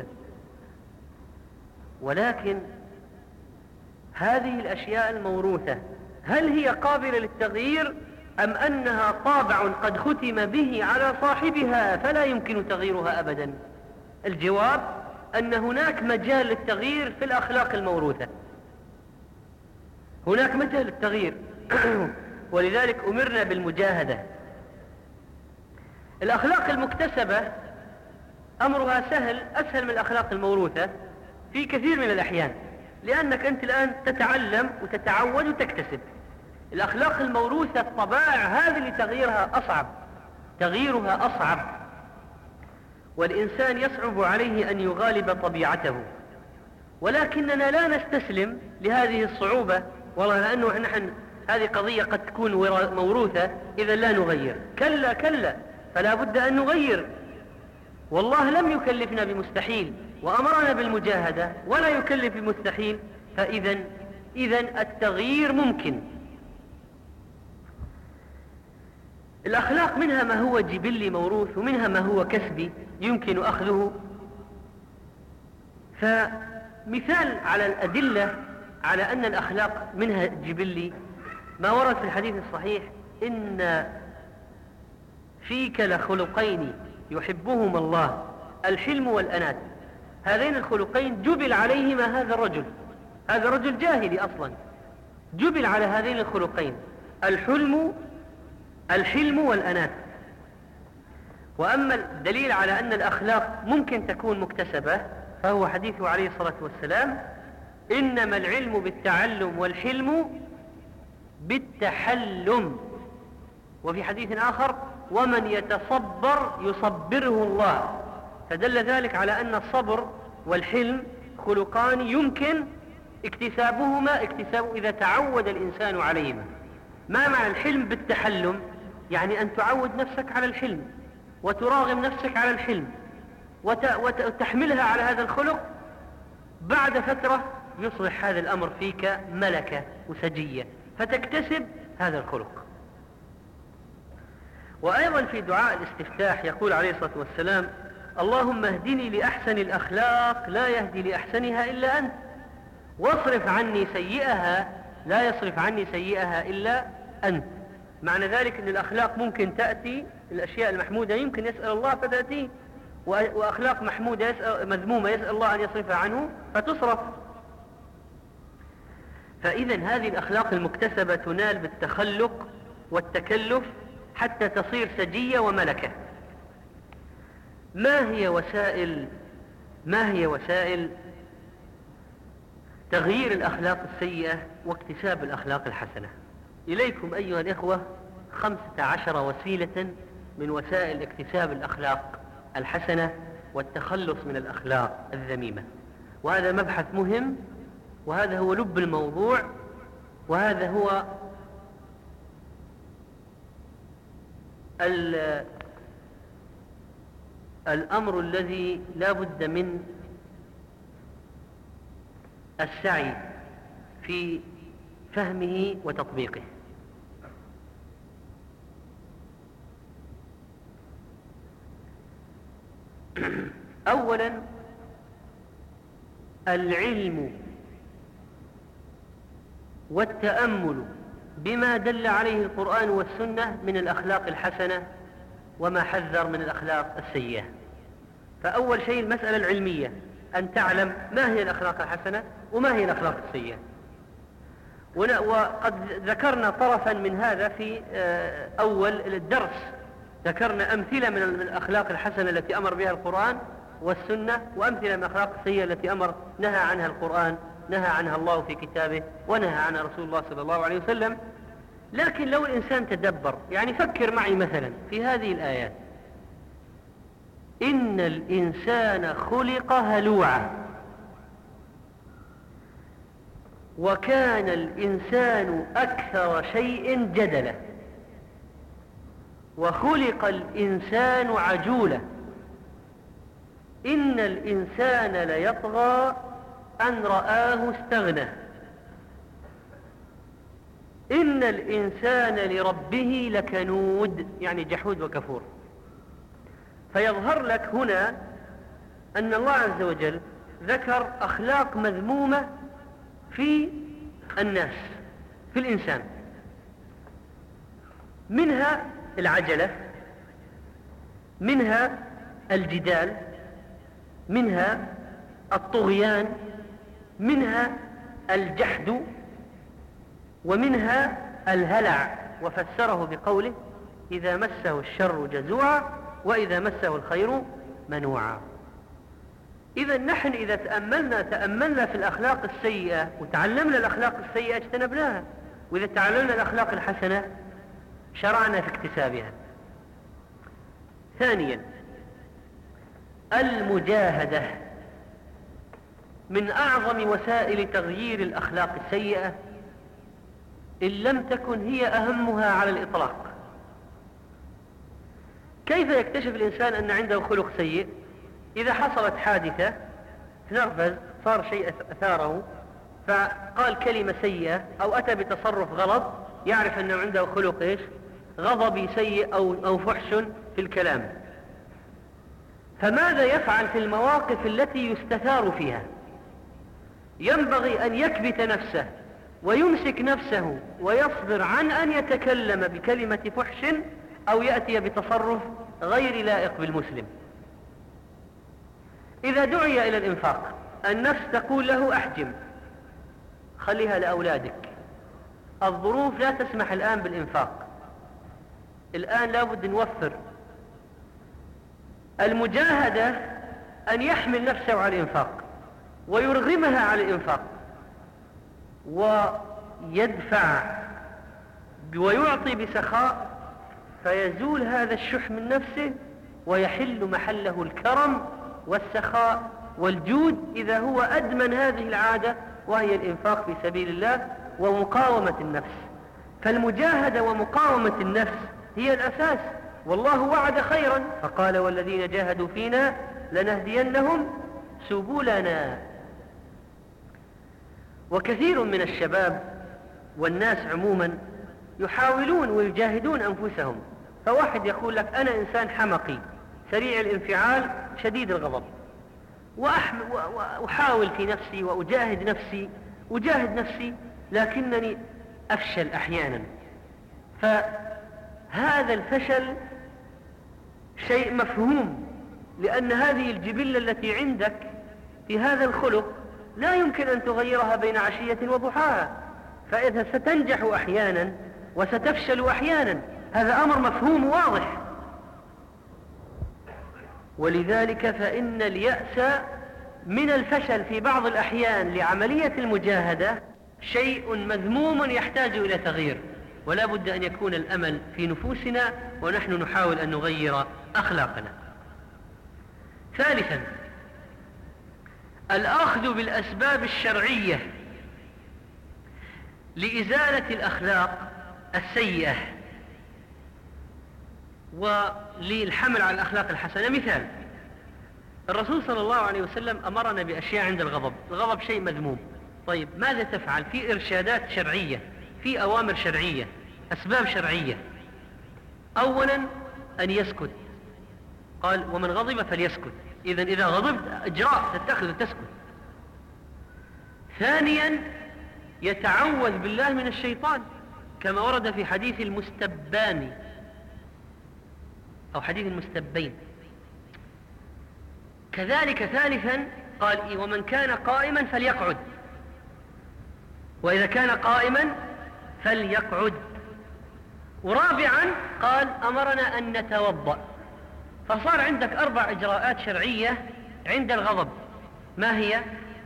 ولكن هذه الأشياء الموروثة هل هي قابلة للتغيير أم أنها طابع قد ختم به على صاحبها فلا يمكن تغييرها أبدا؟ الجواب أن هناك مجال للتغيير في الأخلاق الموروثة، هناك مجال للتغيير. ولذلك أمرنا بالمجاهدة. الأخلاق المكتسبة أمرها سهل، أسهل من الأخلاق الموروثة في كثير من الأحيان، لأنك أنت الآن تتعلم وتتعود وتكتسب. الأخلاق الموروثة الطبائع هذه اللي تغييرها أصعب، تغييرها أصعب، والإنسان يصعب عليه أن يغالب طبيعته. ولكننا لا نستسلم لهذه الصعوبة، والله لأنه نحن هذه قضية قد تكون موروثة إذا لا نغير. كلا كلا، فلا بد أن نغير. والله لم يكلفنا بمستحيل وأمرنا بالمجاهدة ولا يكلف بمستحيل، فإذا إذن التغيير ممكن. الأخلاق منها ما هو جبلي موروث ومنها ما هو كسبي يمكن أخذه. فمثال على الأدلة على أن الأخلاق منها جبلي ما ورد في الحديث الصحيح: إن فيك لخلقين يحبهما الله، الحلم والأنات. هذين الخلقين جبل عليهما هذا الرجل، هذا الرجل جاهلي أصلا، جبل على هذين الخلقين، الحلم الحلم والأنات. وأما الدليل على أن الأخلاق ممكن تكون مكتسبة فهو حديثه عليه الصلاة والسلام: إنما العلم بالتعلم والحلم بالتحلم. وفي حديث آخر: ومن يتصبر يصبره الله. فدل ذلك على أن الصبر والحلم خلقان يمكن اكتسابهما اكتساب إذا تعود الإنسان عليهما. ما معنى الحلم بالتحلم؟ يعني أن تعود نفسك على الحلم وتراغم نفسك على الحلم وت... وتحملها على هذا الخلق. بعد فترة يصبح هذا الأمر فيك ملكة وسجية فتكتسب هذا الخلق. وأيضا في دعاء الاستفتاح يقول عليه الصلاة والسلام: اللهم اهدني لأحسن الأخلاق لا يهدي لأحسنها إلا أنت، واصرف عني سيئها لا يصرف عني سيئها إلا أنت. معنى ذلك أن الأخلاق ممكن تأتي، الأشياء المحمودة يمكن يسأل الله فتأتي، وأخلاق محمودة يسأل مذمومة يسأل الله أن يصرفها عنه فتصرف. فإذا هذه الأخلاق المكتسبة تنال بالتخلق والتكلف حتى تصير سجية وملكة. ما هي وسائل ما هي وسائل تغيير الأخلاق السيئة واكتساب الأخلاق الحسنة؟ إليكم أيها الإخوة خمسة عشر وسيلة من وسائل اكتساب الأخلاق الحسنة والتخلص من الأخلاق الذميمة. وهذا مبحث مهم، وهذا هو لب الموضوع، وهذا هو الأمر الذي لا بد من السعي في فهمه وتطبيقه. أولا العلم والتأمل بما دل عليه القرآن والسنة من الأخلاق الحسنة وما حذر من الأخلاق السيئة. فأول شيء المسألة العلمية، أن تعلم ما هي الأخلاق الحسنة وما هي الأخلاق السيئة. وقد ذكرنا طرفا من هذا في أول الدرس، ذكرنا أمثلة من الأخلاق الحسنة التي أمر بها القرآن والسنة، وأمثلة من الأخلاق السيئة التي أمر نهى عنها القرآن، نهى عنها الله في كتابه، ونهى عنها رسول الله صلى الله عليه وسلم. لكن لو الإنسان تدبر، يعني فكر معي مثلا في هذه الآيات: إن الإنسان خلق هلوعا وكان الإنسان أكثر شيء جدلا وخلق الإنسان عجولا إن الإنسان ليطغى أن رآه استغنى إن الإنسان لربه لكنود، يعني جحود وكفور. فيظهر لك هنا أن الله عز وجل ذكر أخلاق مذمومة في الناس، في الإنسان، منها العجلة، منها الجدال، منها الطغيان، منها الجحد، ومنها الهلع. وفسره بقوله: إذا مسه الشر جزوعا وإذا مسه الخير منوعا. إذا نحن إذا تأملنا تأملنا في الأخلاق السيئة وتعلمنا الأخلاق السيئة اجتنبناها، وإذا تعلمنا الأخلاق الحسنة شرعنا في اكتسابها. ثانيا المجاهدة من أعظم وسائل تغيير الأخلاق السيئة، إن لم تكن هي أهمها على الإطلاق. كيف يكتشف الإنسان أن عنده خلق سيء؟ إذا حصلت حادثة تنرفز، صار شيء أثاره، فقال كلمة سيئة أو أتى بتصرف غلط، يعرف أنه عنده خلق إيش؟ غضبي سيء أو, أو فحش في الكلام. فماذا يفعل في المواقف التي يستثار فيها؟ ينبغي أن يكبت نفسه ويمسك نفسه ويصبر عن أن يتكلم بكلمة فحش أو يأتي بتصرف غير لائق بالمسلم. إذا دعي إلى الإنفاق، النفس تقول له: أحجم، خليها لأولادك، الظروف لا تسمح الآن بالإنفاق، الآن لابد نوفر. المجاهدة أن يحمل نفسه على الإنفاق ويرغمها على الإنفاق ويدفع ويعطي بسخاء، فيزول هذا الشح من نفسه ويحل محله الكرم والسخاء والجود إذا هو أدمن هذه العادة، وهي الإنفاق في سبيل الله ومقاومة النفس. فالمجاهدة ومقاومة النفس هي الأساس، والله وعد خيرا فقال والذين جاهدوا فينا لنهدينهم سبلنا. وكثير من الشباب والناس عموما يحاولون ويجاهدون أنفسهم، فواحد يقول لك أنا إنسان حمقي سريع الانفعال شديد الغضب، وأحاول في نفسي وأجاهد نفسي أجاهد نفسي لكنني أفشل أحيانا. فهذا الفشل شيء مفهوم، لأن هذه الجبلة التي عندك في هذا الخلق لا يمكن أن تغيرها بين عشية وضحاها، فإذا ستنجح أحيانا وستفشل أحيانا، هذا أمر مفهوم واضح. ولذلك فإن اليأس من الفشل في بعض الأحيان لعملية المجاهدة شيء مذموم يحتاج إلى تغيير، ولا بد أن يكون الأمل في نفوسنا ونحن نحاول أن نغير أخلاقنا. ثالثا، الأخذ بالأسباب الشرعية لإزالة الأخلاق السيئة وللحمل على الأخلاق الحسنة. مثال، الرسول صلى الله عليه وسلم أمرنا بأشياء عند الغضب. الغضب شيء مذموم، طيب ماذا تفعل؟ في إرشادات شرعية، في أوامر شرعية، أسباب شرعية. أولا أن يسكت، قال ومن غضب فليسكت، إذن إذا غضبت إجراء تتخذ تسكت. ثانيا يتعوذ بالله من الشيطان كما ورد في حديث المستبان أو حديث المستبين. كذلك ثالثا قال ومن كان قائما فليقعد، وإذا كان قائما فليقعد. ورابعا قال أمرنا أن نتوضأ. فصار عندك أربع إجراءات شرعية عند الغضب. ما هي؟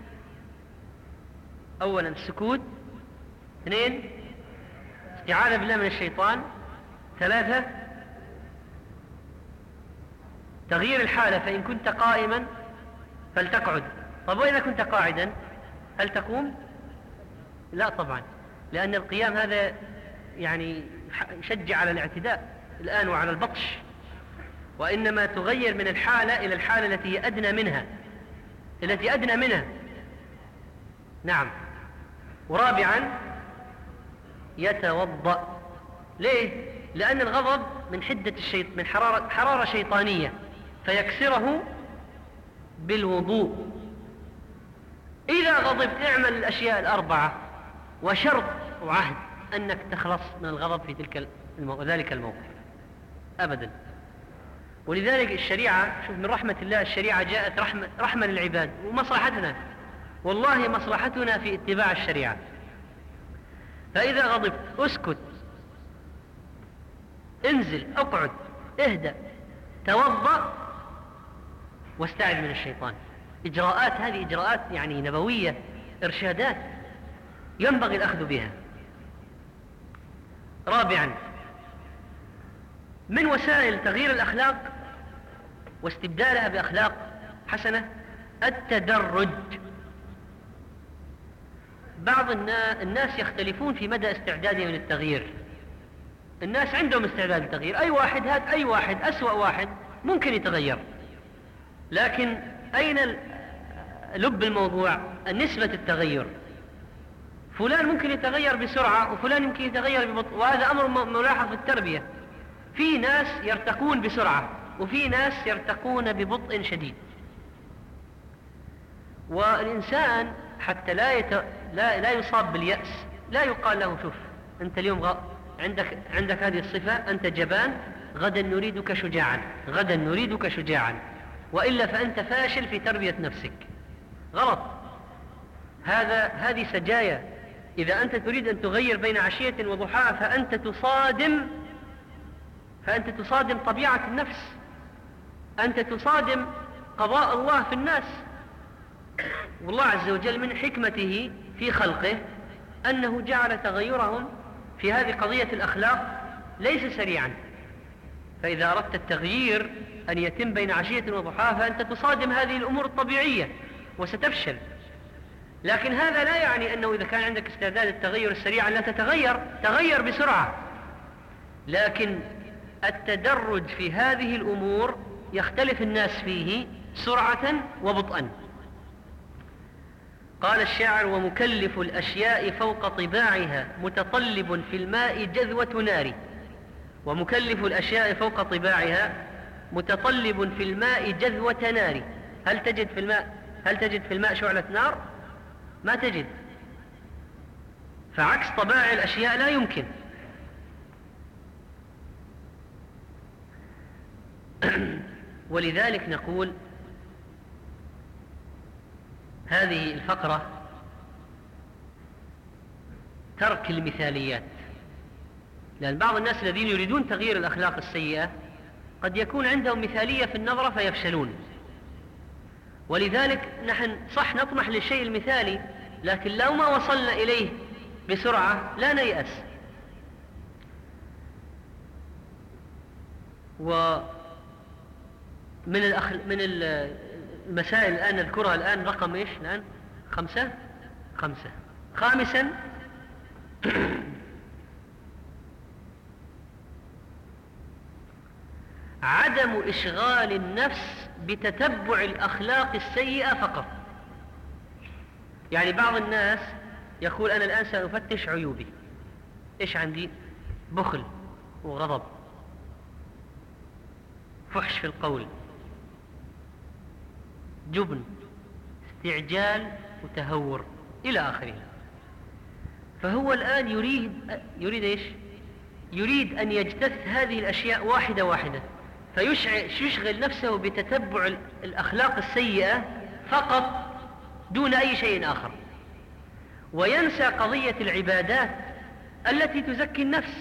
أولا السكوت، اثنين استعاذة بالله من الشيطان، ثلاثة تغيير الحالة، فإن كنت قائما فلتقعد. طب وإذا كنت قاعدا هل تقوم؟ لا طبعا، لأن القيام هذا يعني يشجع على الاعتداء الآن وعلى البطش، وإنما تغير من الحالة إلى الحالة التي هي أدنى منها التي أدنى منها نعم. ورابعا يتوضأ. ليه؟ لأن الغضب من حدة الشيط من حرارة, حرارة شيطانية، فيكسره بالوضوء. إذا غضبت اعمل الأشياء الأربعة، وشرط وعهد أنك تخلص من الغضب في تلك المو... ذلك الموقف أبدا. ولذلك الشريعة، شوف من رحمة الله، الشريعة جاءت رحمة, رحمة للعباد ومصلحتنا، والله مصلحتنا في اتباع الشريعة. فإذا غضبت اسكت، انزل، اقعد، اهدأ، توضأ، واستعذ من الشيطان. إجراءات، هذه إجراءات يعني نبوية، إرشادات ينبغي الأخذ بها. رابعا من وسائل تغيير الأخلاق واستبدالها بأخلاق حسنة التدرج. بعض الناس يختلفون في مدى استعدادهم للتغيير. الناس عندهم استعداد للتغيير، أي واحد هات أي واحد أسوأ واحد ممكن يتغير، لكن أين لب الموضوع؟ النسبة التغير. فلان ممكن يتغير بسرعة وفلان يمكن يتغير ببطء، وهذا أمر ملاحظ في التربية. في ناس يرتقون بسرعة وفي ناس يرتقون ببطء شديد. والإنسان حتى لا, يت... لا... لا يصاب باليأس، لا يقال له شوف أنت اليوم غ... عندك... عندك هذه الصفة، أنت جبان، غدا نريدك شجاعا، غدا نريدك شجاعا، وإلا فأنت فاشل في تربية نفسك. غلط، هذا هذه سجايا إذا أنت تريد أن تغير بين عشية وضحاها فأنت تصادم فأنت تصادم طبيعة النفس، أنت تصادم قضاء الله في الناس. والله عز وجل من حكمته في خلقه أنه جعل تغيرهم في هذه قضية الأخلاق ليس سريعا، فإذا أردت التغيير أن يتم بين عشية وضحاها فأنت تصادم هذه الأمور الطبيعية وستفشل. لكن هذا لا يعني أنه إذا كان عندك استعداد التغير السريع لا تتغير، تغير بسرعة، لكن التدرج في هذه الأمور يختلف الناس فيه سرعة وبطئا. قال الشاعر: ومكلف الأشياء فوق طباعها متطلب في الماء جذوة نار. ومكلف الأشياء فوق طباعها متطلب في الماء جذوة نار. هل تجد في الماء هل تجد في الماء شعلة نار؟ ما تجد. فعكس طبائع الأشياء لا يمكن. ولذلك نقول هذه الفقرة ترك المثاليات، لأن بعض الناس الذين يريدون تغيير الأخلاق السيئة قد يكون عندهم مثالية في النظرة فيفشلون. ولذلك نحن صح نطمح للشيء المثالي، لكن لو ما وصلنا إليه بسرعة لا نيأس. ومن الأخل... من المسائل الآن نذكرها الآن رقم إيش الآن؟ خمسة خمسة خامسا عدم إشغال النفس بتتبع الأخلاق السيئة فقط. يعني بعض الناس يقول أنا الآن سأفتش عيوبي. إيش عندي؟ بخل وغضب، فحش في القول، جبن، استعجال وتهور إلى آخره. فهو الآن يريد يريد إيش؟ يريد أن يجتث هذه الأشياء واحدة واحدة، فيشغل نفسه بتتبع الأخلاق السيئة فقط دون أي شيء آخر، وينسى قضية العبادات التي تزكي النفس.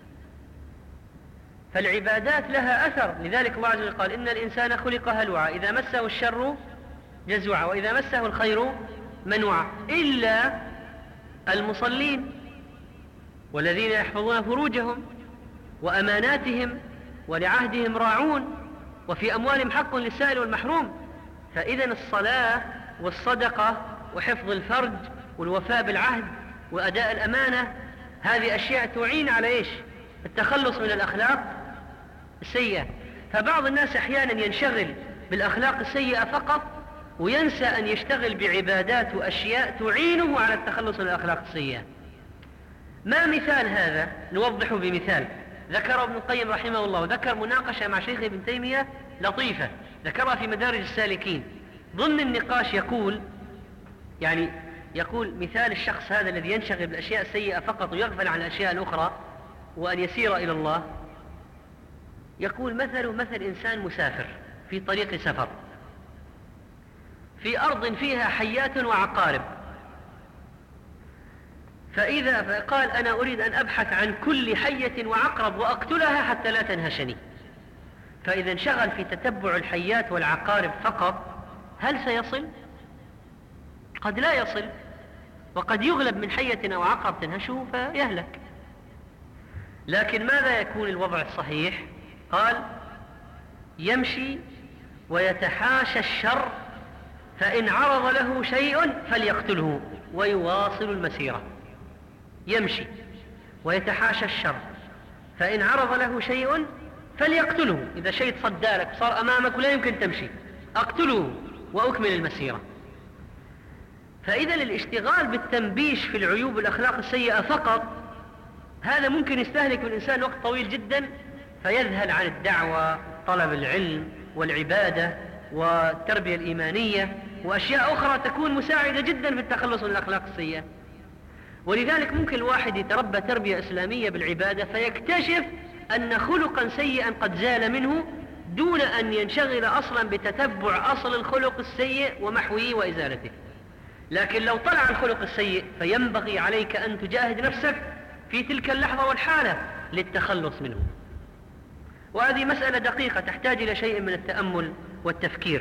فالعبادات لها أثر، لذلك الله عز وجل قال: إن الإنسان خلق هلوعا إذا مسه الشر جزوعا وإذا مسه الخير منوعا إلا المصلين والذين يحفظون فروجهم وأماناتهم ولعهدهم راعون وفي أموالهم حق للسائل والمحروم. فإذا الصلاة والصدقة وحفظ الفرج والوفاء بالعهد وأداء الأمانة هذه أشياء تعين على إيش؟ التخلص من الأخلاق السيئة. فبعض الناس أحيانا ينشغل بالأخلاق السيئة فقط وينسى أن يشتغل بعبادات وأشياء تعينه على التخلص من الأخلاق السيئة. ما مثال هذا؟ نوضحه بمثال ذكر ابن القيم رحمه الله، وذكر مناقشة مع شيخ ابن تيمية لطيفة ذكرها في مدارج السالكين. ضمن النقاش يقول يعني يقول مثال الشخص هذا الذي ينشغل بالأشياء السيئة فقط ويغفل عن الأشياء الأخرى وأن يسير إلى الله. يقول مثل مثل إنسان مسافر في طريق سفر في أرض فيها حيات وعقارب، فإذا قال أنا أريد أن أبحث عن كل حية وعقرب وأقتلها حتى لا تنهشني. فإذا انشغل في تتبع الحيات والعقارب فقط هل سيصل؟ قد لا يصل، وقد يغلب من حية أو عقرب تنهشه فيهلك. لكن ماذا يكون الوضع الصحيح؟ قال يمشي ويتحاشى الشر، فإن عرض له شيء فليقتله ويواصل المسيرة. يمشي ويتحاشى الشر، فإن عرض له شيء فليقتله. إذا شيء صدالك صار أمامك ولا يمكن تمشي أقتله وأكمل المسيرة. فإذا الاشتغال بالتنبيش في العيوب والأخلاق السيئة فقط هذا ممكن يستهلك الإنسان وقت طويل جدا، فيذهل عن الدعوة، طلب العلم والعبادة والتربية الإيمانية وأشياء أخرى تكون مساعدة جدا في التخلص من الأخلاق السيئة. ولذلك ممكن الواحد يتربى تربية إسلامية بالعبادة فيكتشف أن خلقا سيئا قد زال منه دون أن ينشغل أصلا بتتبع أصل الخلق السيء ومحوه وإزالته. لكن لو طلع الخلق السيء فينبغي عليك أن تجاهد نفسك في تلك اللحظة والحالة للتخلص منه. وهذه مسألة دقيقة تحتاج إلى شيء من التأمل والتفكير.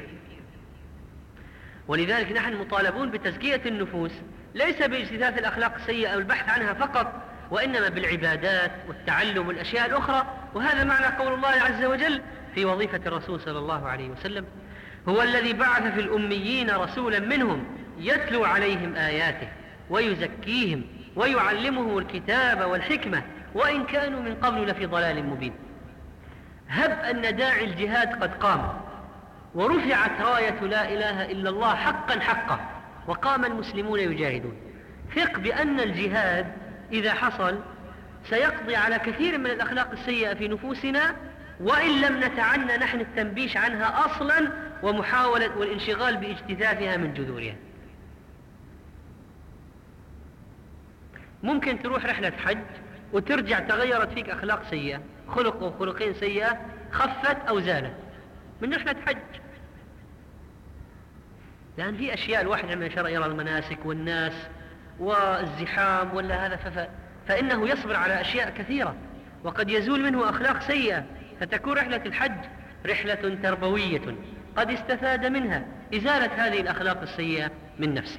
ولذلك نحن مطالبون بتزكية النفوس ليس باجتثاث الأخلاق السيئة أو البحث عنها فقط، وإنما بالعبادات والتعلم والأشياء الأخرى. وهذا معنى قول الله عز وجل في وظيفة الرسول صلى الله عليه وسلم: هو الذي بعث في الأميين رسولا منهم يتلو عليهم آياته ويزكيهم ويعلمهم الكتاب والحكمة وإن كانوا من قبل لفي ضلال مبين. هب أن داعي الجهاد قد قام ورفعت راية لا إله إلا الله حقا حقا وقام المسلمون يجاهدون، ثق بأن الجهاد إذا حصل سيقضي على كثير من الأخلاق السيئة في نفوسنا، وإن لم نتعنى نحن التنبيش عنها أصلا ومحاولة والانشغال باجتثاثها من جذورها. ممكن تروح رحلة حج وترجع تغيرت فيك أخلاق سيئة، خلق أو خلقين سيئة خفت أو زالت من رحلة حج، لأن في أشياء الواحد لما يشرع يرى المناسك والناس والزحام ولا هذا فف... فإنه يصبر على أشياء كثيرة وقد يزول منه أخلاق سيئة، فتكون رحلة الحج رحلة تربوية قد استفاد منها إزالة هذه الأخلاق السيئة من نفسه.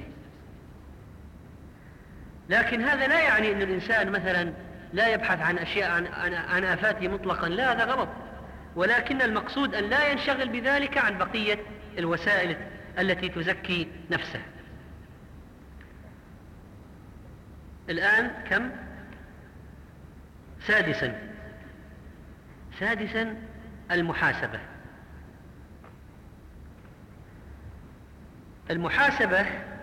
لكن هذا لا يعني أن الإنسان مثلا لا يبحث عن أشياء عن, عن, عن آفاته مطلقا، لا، هذا غلط، ولكن المقصود أن لا ينشغل بذلك عن بقية الوسائل التي تزكي نفسه. الآن كم؟ سادسا سادسا المحاسبة. المحاسبة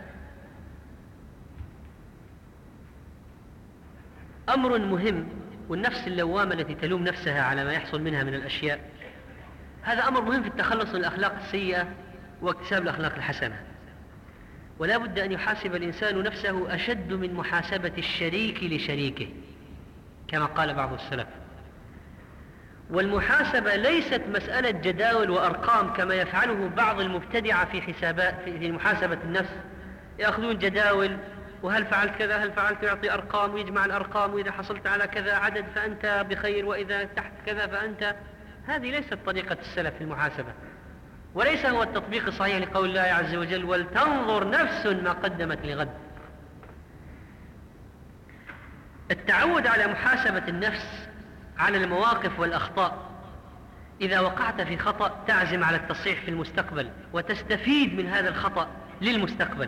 أمر مهم، والنفس اللوامة التي تلوم نفسها على ما يحصل منها من الأشياء، هذا أمر مهم في التخلص من الأخلاق السيئة واكتساب الأخلاق الحسنة. ولا بد أن يحاسب الإنسان نفسه أشد من محاسبة الشريك لشريكه كما قال بعض السلف. والمحاسبة ليست مسألة جداول وأرقام كما يفعله بعض المبتدعة في حسابات في محاسبة النفس، يأخذون جداول وهل فعلت كذا هل فعلت، يعطي أرقام ويجمع الأرقام، وإذا حصلت على كذا عدد فأنت بخير وإذا تحت كذا فأنت. هذه ليست طريقة السلف في المحاسبة، وليس هو التطبيق الصحيح لقول الله عز وجل: ولتنظر نفس ما قدمت لغد. التعود على محاسبة النفس على المواقف والأخطاء، إذا وقعت في خطأ تعزم على التصحيح في المستقبل وتستفيد من هذا الخطأ للمستقبل.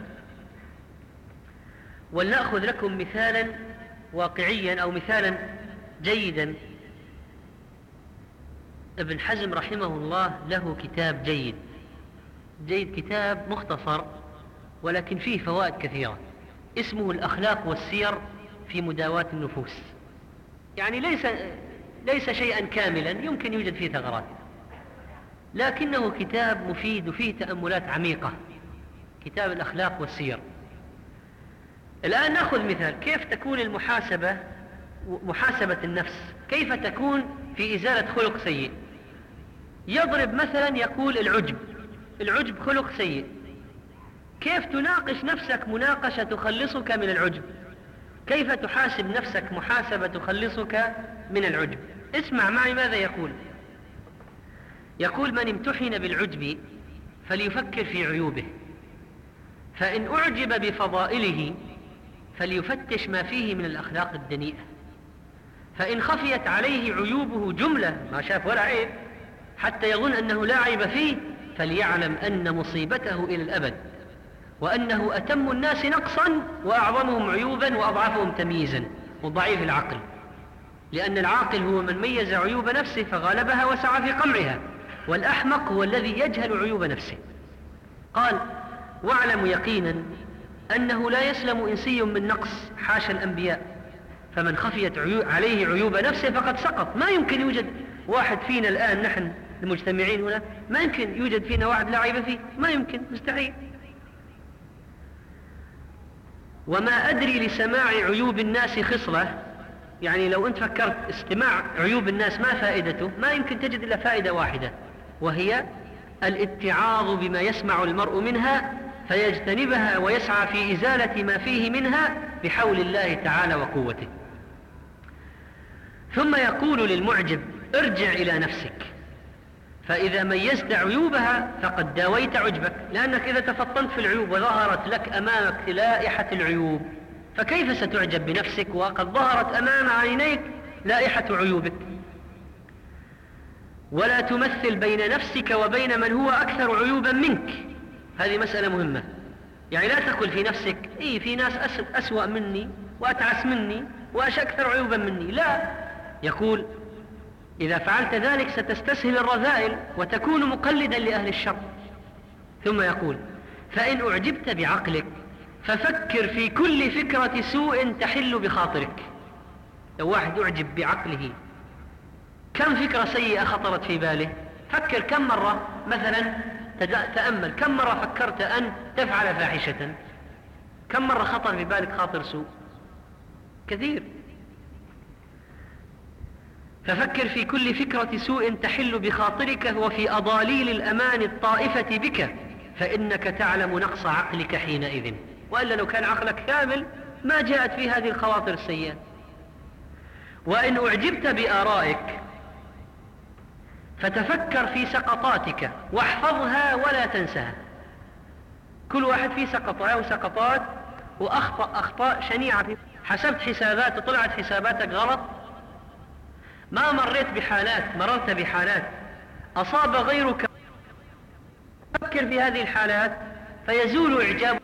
ولنأخذ لكم مثالا واقعيا أو مثالا جيدا. ابن حزم رحمه الله له كتاب جيد جيد كتاب مختصر ولكن فيه فوائد كثيرة، اسمه الأخلاق والسير في مداواة النفوس. يعني ليس ليس شيئا كاملا يمكن يوجد فيه ثغرات، لكنه كتاب مفيد وفيه تأملات عميقة، كتاب الأخلاق والسير. الآن نأخذ مثال كيف تكون المحاسبة محاسبة النفس، كيف تكون في إزالة خلق سيء. يضرب مثلا يقول العجب العجب خلق سيء، كيف تناقش نفسك مناقشة تخلصك من العجب، كيف تحاسب نفسك محاسبة تخلصك من العجب. اسمع معي ماذا يقول. يقول: من امتحن بالعجب فليفكر في عيوبه، فإن أعجب بفضائله فليفتش ما فيه من الأخلاق الدنيئة، فإن خفيت عليه عيوبه جملة ما شاف ولا عيب حتى يظن أنه لا عيب فيه فليعلم أن مصيبته إلى الأبد، وأنه أتم الناس نقصا وأعظمهم عيوبا وأضعفهم تمييزا وضعيف العقل، لأن العاقل هو من ميز عيوب نفسه فغالبها وسعى في قمعها، والأحمق هو الذي يجهل عيوب نفسه. قال: واعلموا يقينا أنه لا يسلم إنسي من نقص حاشا الأنبياء، فمن خفيت عيو... عليه عيوب نفسه فقد سقط. ما يمكن يوجد واحد فينا الآن نحن المجتمعين هنا ما يمكن يوجد فينا واحد لا عيب فيه، ما يمكن، مستحيل. وما أدري لسماع عيوب الناس خصلة، يعني لو أنت فكرت استماع عيوب الناس ما فائدته، ما يمكن تجد إلا فائدة واحدة، وهي الاتعاظ بما يسمع المرء منها فيجتنبها ويسعى في إزالة ما فيه منها بحول الله تعالى وقوته. ثم يقول للمعجب: ارجع إلى نفسك، فإذا ميزت عيوبها فقد داويت عجبك، لأنك إذا تفطنت في العيوب وظهرت لك أمامك لائحة العيوب فكيف ستعجب بنفسك وقد ظهرت أمام عينيك لائحة عيوبك؟ ولا تمثل بين نفسك وبين من هو أكثر عيوبا منك، هذه مسألة مهمة. يعني لا تقل في نفسك إيه في ناس أسوأ مني وأتعس مني وأش أكثر عيوبا مني، لا، يقول إذا فعلت ذلك ستستسهل الرذائل وتكون مقلدا لأهل الشر. ثم يقول: فإن أعجبت بعقلك ففكر في كل فكرة سوء تحل بخاطرك. لو واحد أعجب بعقله كم فكرة سيئة خطرت في باله؟ فكر كم مرة مثلا، تأمل كم مرة فكرت أن تفعل فاحشة، كم مرة خطر في بالك خاطر سوء؟ كثير. ففكر في كل فكرة سوء تحل بخاطرك وفي أضاليل الأمان الطائفة بك، فإنك تعلم نقص عقلك حينئذ، وإلا لو كان عقلك كامل ما جاءت في هذه الخواطر السيئة. وإن أعجبت بآرائك فتفكر في سقطاتك واحفظها ولا تنسها. كل واحد فيه سقطات وسقطات وأخطأ أخطاء شنيعة، حسبت حسابات وطلعت حساباتك غلط، ما مريت بحالات، مررت بحالات أصاب غيرك، فكر في هذه الحالات فيزول إعجابك.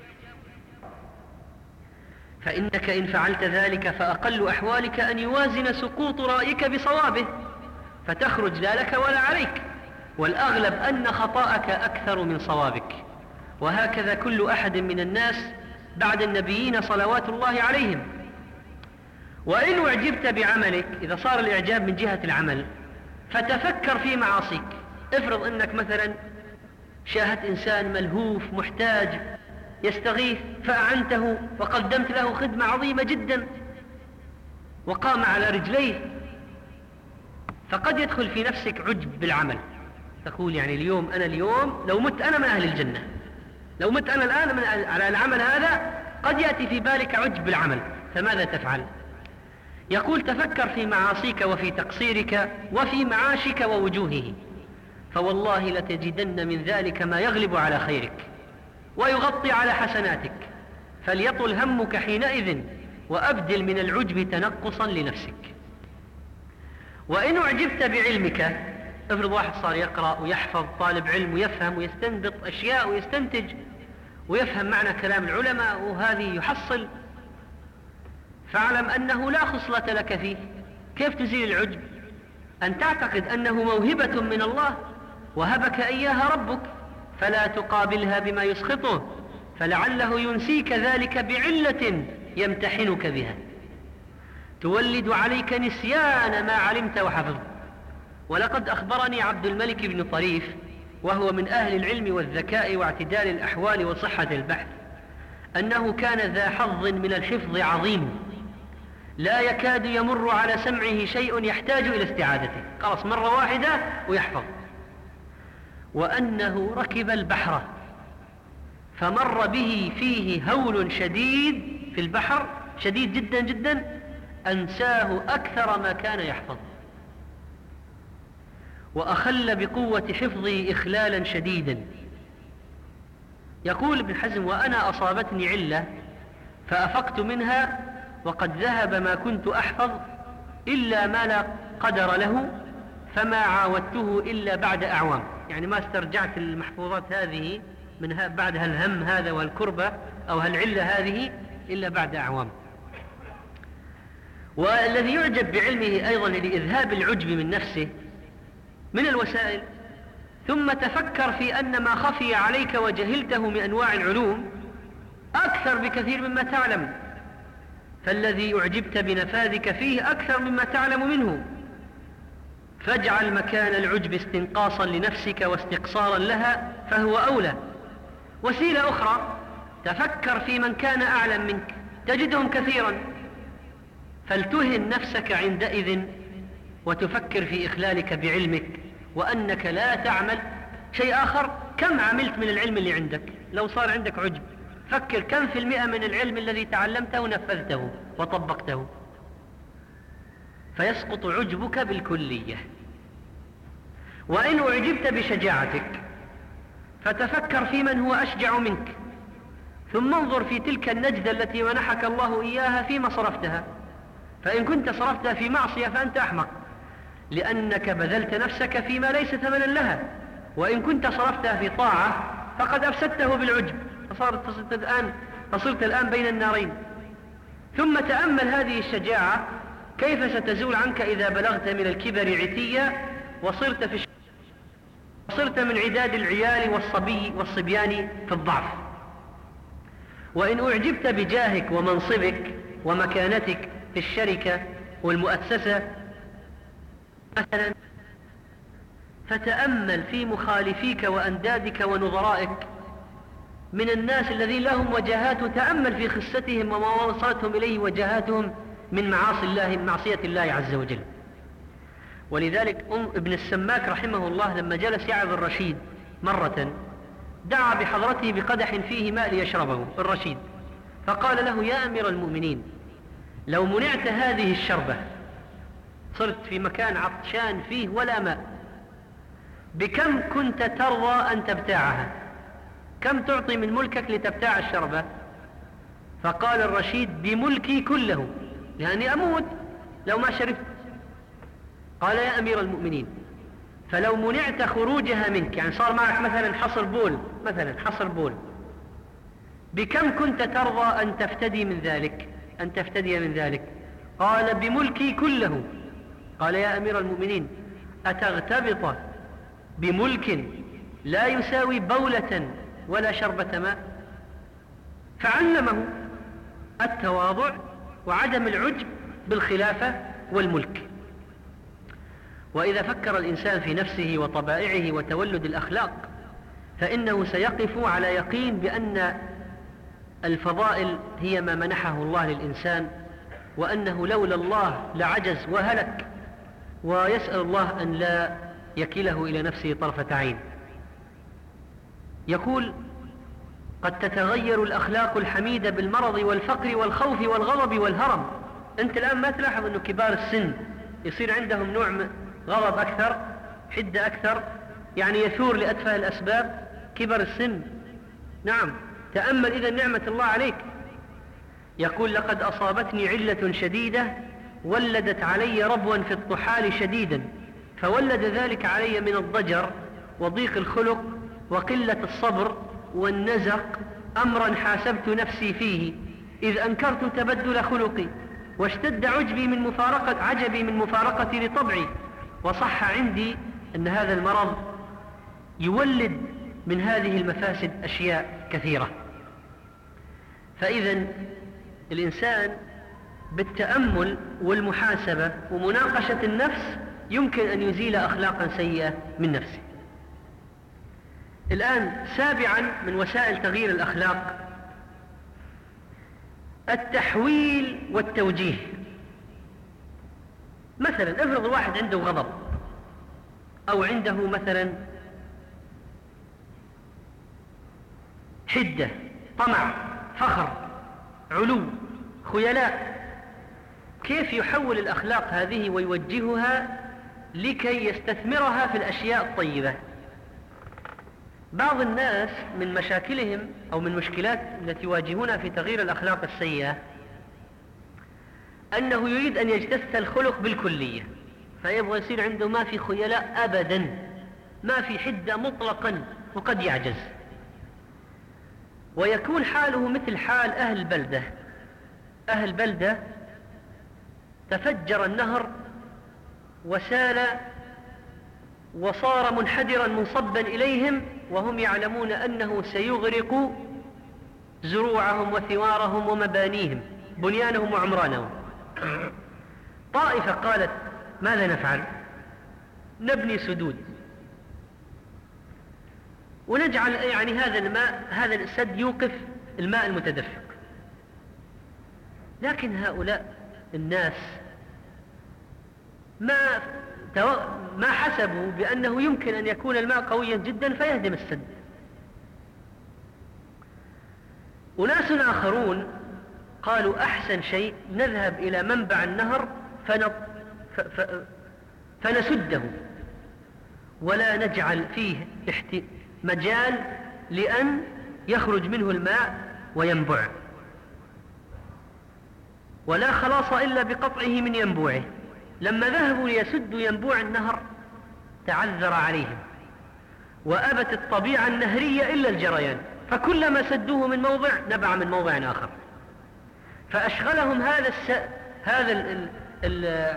فإنك إن فعلت ذلك فأقل أحوالك أن يوازن سقوط رأيك بصوابه، فتخرج لا لك ولا عليك، والأغلب أن خطأك أكثر من صوابك. وهكذا كل أحد من الناس بعد النبيين صلوات الله عليهم. وإن أعجبت بعملك، إذا صار الإعجاب من جهة العمل، فتفكر في معاصيك. افرض أنك مثلا شاهدت إنسان ملهوف محتاج يستغيث فأعنته وقدمت له خدمة عظيمة جدا وقام على رجليه، فقد يدخل في نفسك عجب بالعمل، تقول يعني اليوم أنا اليوم لو مت أنا من أهل الجنة، لو مت أنا الآن من على العمل هذا، قد يأتي في بالك عجب بالعمل، فماذا تفعل؟ يقول: تفكر في معاصيك وفي تقصيرك وفي معاشك ووجوهه، فوالله لتجدن من ذلك ما يغلب على خيرك ويغطي على حسناتك، فليطل همك حينئذ وأبدل من العجب تنقصا لنفسك. وإن أعجبت بعلمك، افرض واحد صار يقرأ ويحفظ، طالب علم ويفهم ويستنبط أشياء ويستنتج ويفهم معنى كلام العلماء وهذه يحصل، فاعلم أنه لا خصلة لك فيه. كيف تزيل العجب؟ أن تعتقد أنه موهبة من الله وهبك إياها ربك، فلا تقابلها بما يسخطه، فلعله ينسيك ذلك بعلة يمتحنك بها تولد عليك نسيان ما علمت وحفظت. ولقد أخبرني عبد الملك بن طريف، وهو من أهل العلم والذكاء واعتدال الأحوال وصحة البحث، أنه كان ذا حظ من الحفظ عظيم، لا يكاد يمر على سمعه شيء يحتاج إلى استعادته، خلاص مرة واحدة ويحفظ. وأنه ركب البحر فمر به فيه هول شديد في البحر، شديد جدا جدا، أنساه أكثر ما كان يحفظ، وأخل بقوة حفظه إخلالا شديدا. يقول ابن حزم: وأنا أصابتني علة فأفقت منها وقد ذهب ما كنت أحفظ إلا ما لا قدر له، فما عاودته إلا بعد أعوام. يعني ما استرجعت المحفوظات هذه من بعد هالهم هذا والكربة أو هالعلة هذه إلا بعد أعوام. والذي يعجب بعلمه أيضا لإذهاب العجب من نفسه من الوسائل. ثم تفكر في أن ما خفي عليك وجهلته من أنواع العلوم أكثر بكثير مما تعلم، فالذي أعجبت بنفاذك فيه أكثر مما تعلم منه، فاجعل مكان العجب استنقاصا لنفسك واستقصارا لها فهو أولى. وسيلة أخرى: تفكر في من كان أعلم منك، تجدهم كثيرا، فلتهن نفسك عندئذ وتفكر في إخلالك بعلمك وأنك لا تعمل شيء آخر. كم عملت من العلم اللي عندك؟ لو صار عندك عجب فكر كم في المئة من العلم الذي تعلمته نفذته وطبقته، فيسقط عجبك بالكلية. وإن أعجبت بشجاعتك فتفكر في من هو أشجع منك، ثم انظر في تلك النجدة التي منحك الله إياها فيما صرفتها، فإن كنت صرفتها في معصية فأنت أحمق، لأنك بذلت نفسك فيما ليس ثمنا لها، وإن كنت صرفتها في طاعة فقد أفسدته بالعجب، فصارت فصرت الآن, فصرت الآن بين النارين. ثم تأمل هذه الشجاعة كيف ستزول عنك إذا بلغت من الكبر عتيا وصرت في وصرت من عداد العيال والصبي والصبيان في الضعف. وإن أعجبت بجاهك ومنصبك ومكانتك في الشركة والمؤسسة مثلا، فتأمل في مخالفيك وأندادك ونظرائك من الناس الذين لهم وجهات، وتأمل في خصتهم وما وصلتهم إليه وجهاتهم من معاصي الله معصية الله عز وجل. ولذلك ابن السماك رحمه الله لما جلس يعظ الرشيد مرة دعا بحضرته بقدح فيه ماء ليشربه الرشيد، فقال له: يا أمير المؤمنين، لو منعت هذه الشربة صرت في مكان عطشان فيه ولا ماء، بكم كنت ترضى أن تبتاعها؟ كم تعطي من ملكك لتبتاع الشربة؟ فقال الرشيد: بملكي كله، لأني أموت لو ما شربت. قال: يا أمير المؤمنين، فلو منعت خروجها منك، يعني صار معك مثلا حصر بول مثلا حصر بول، بكم كنت ترضى أن تفتدي من ذلك أن تفتدي من ذلك؟ قال: بملكي كله. قال: يا أمير المؤمنين، أتغتبط بملك لا يساوي بولة ولا شربة ماء؟ فعلمه التواضع وعدم العجب بالخلافة والملك. وإذا فكر الإنسان في نفسه وطبائعه وتولد الأخلاق فإنه سيقف على يقين بأن الفضائل هي ما منحه الله للإنسان، وأنه لولا الله لعجز وهلك، ويسأل الله أن لا يكله إلى نفسه طرفة عين. يقول: قد تتغير الأخلاق الحميدة بالمرض والفقر والخوف والغضب والهرم. أنت الآن ما تلاحظ أنه كبار السن يصير عندهم نوع غضب أكثر، حدة أكثر، يعني يثور لأتفه الأسباب؟ كبر السن. نعم، تأمل إذا نعمة الله عليك. يقول: لقد أصابتني علة شديدة ولدت علي ربوا في الطحال شديدا، فولد ذلك علي من الضجر وضيق الخلق وقلة الصبر والنزق أمرا حاسبت نفسي فيه، إذ أنكرت تبدل خلقي، واشتد عجبي من مفارقة عجبي من مفارقتي لطبعي، وصح عندي أن هذا المرض يولد من هذه المفاسد أشياء كثيرة. فإذا الإنسان بالتأمل والمحاسبة ومناقشة النفس يمكن أن يزيل أخلاقا سيئة من نفسه. الآن سابعا من وسائل تغيير الأخلاق التحويل والتوجيه. مثلا افرض واحد عنده غضب، أو عنده مثلا حدة، طمع، فخر، علو، خيلاء، كيف يحول الأخلاق هذه ويوجهها لكي يستثمرها في الأشياء الطيبة؟ بعض الناس من مشاكلهم أو من مشكلات التي يواجهونها في تغيير الأخلاق السيئة أنه يريد أن يجتث الخلق بالكلية، فيبغى يصير عنده ما في خيلاء أبدا، ما في حدة مطلقا، وقد يعجز ويكون حاله مثل حال أهل البلدة. أهل البلدة تفجر النهر وسال وصار منحدرا منصبا إليهم، وهم يعلمون أنه سيغرق زروعهم وثمارهم ومبانيهم، بنيانهم وعمرانهم. طائفة قالت: ماذا نفعل؟ نبني سدود ونجعل يعني هذا الماء، هذا السد يوقف الماء المتدفق. لكن هؤلاء الناس ما ما حسبوا بأنه يمكن أن يكون الماء قويا جدا فيهدم السد. أناس آخرون قالوا أحسن شيء نذهب إلى منبع النهر فنط... ف... ف... فنسده ولا نجعل فيه احت... مجال لأن يخرج منه الماء وينبع، ولا خلاص إلا بقطعه من ينبوعه. لما ذهبوا ليسدوا ينبوع النهر تعذر عليهم، وأبت الطبيعة النهرية إلا الجريان، فكلما سدوه من موضع نبع من موضع آخر، فأشغلهم هذا الس... هذا ال... ال...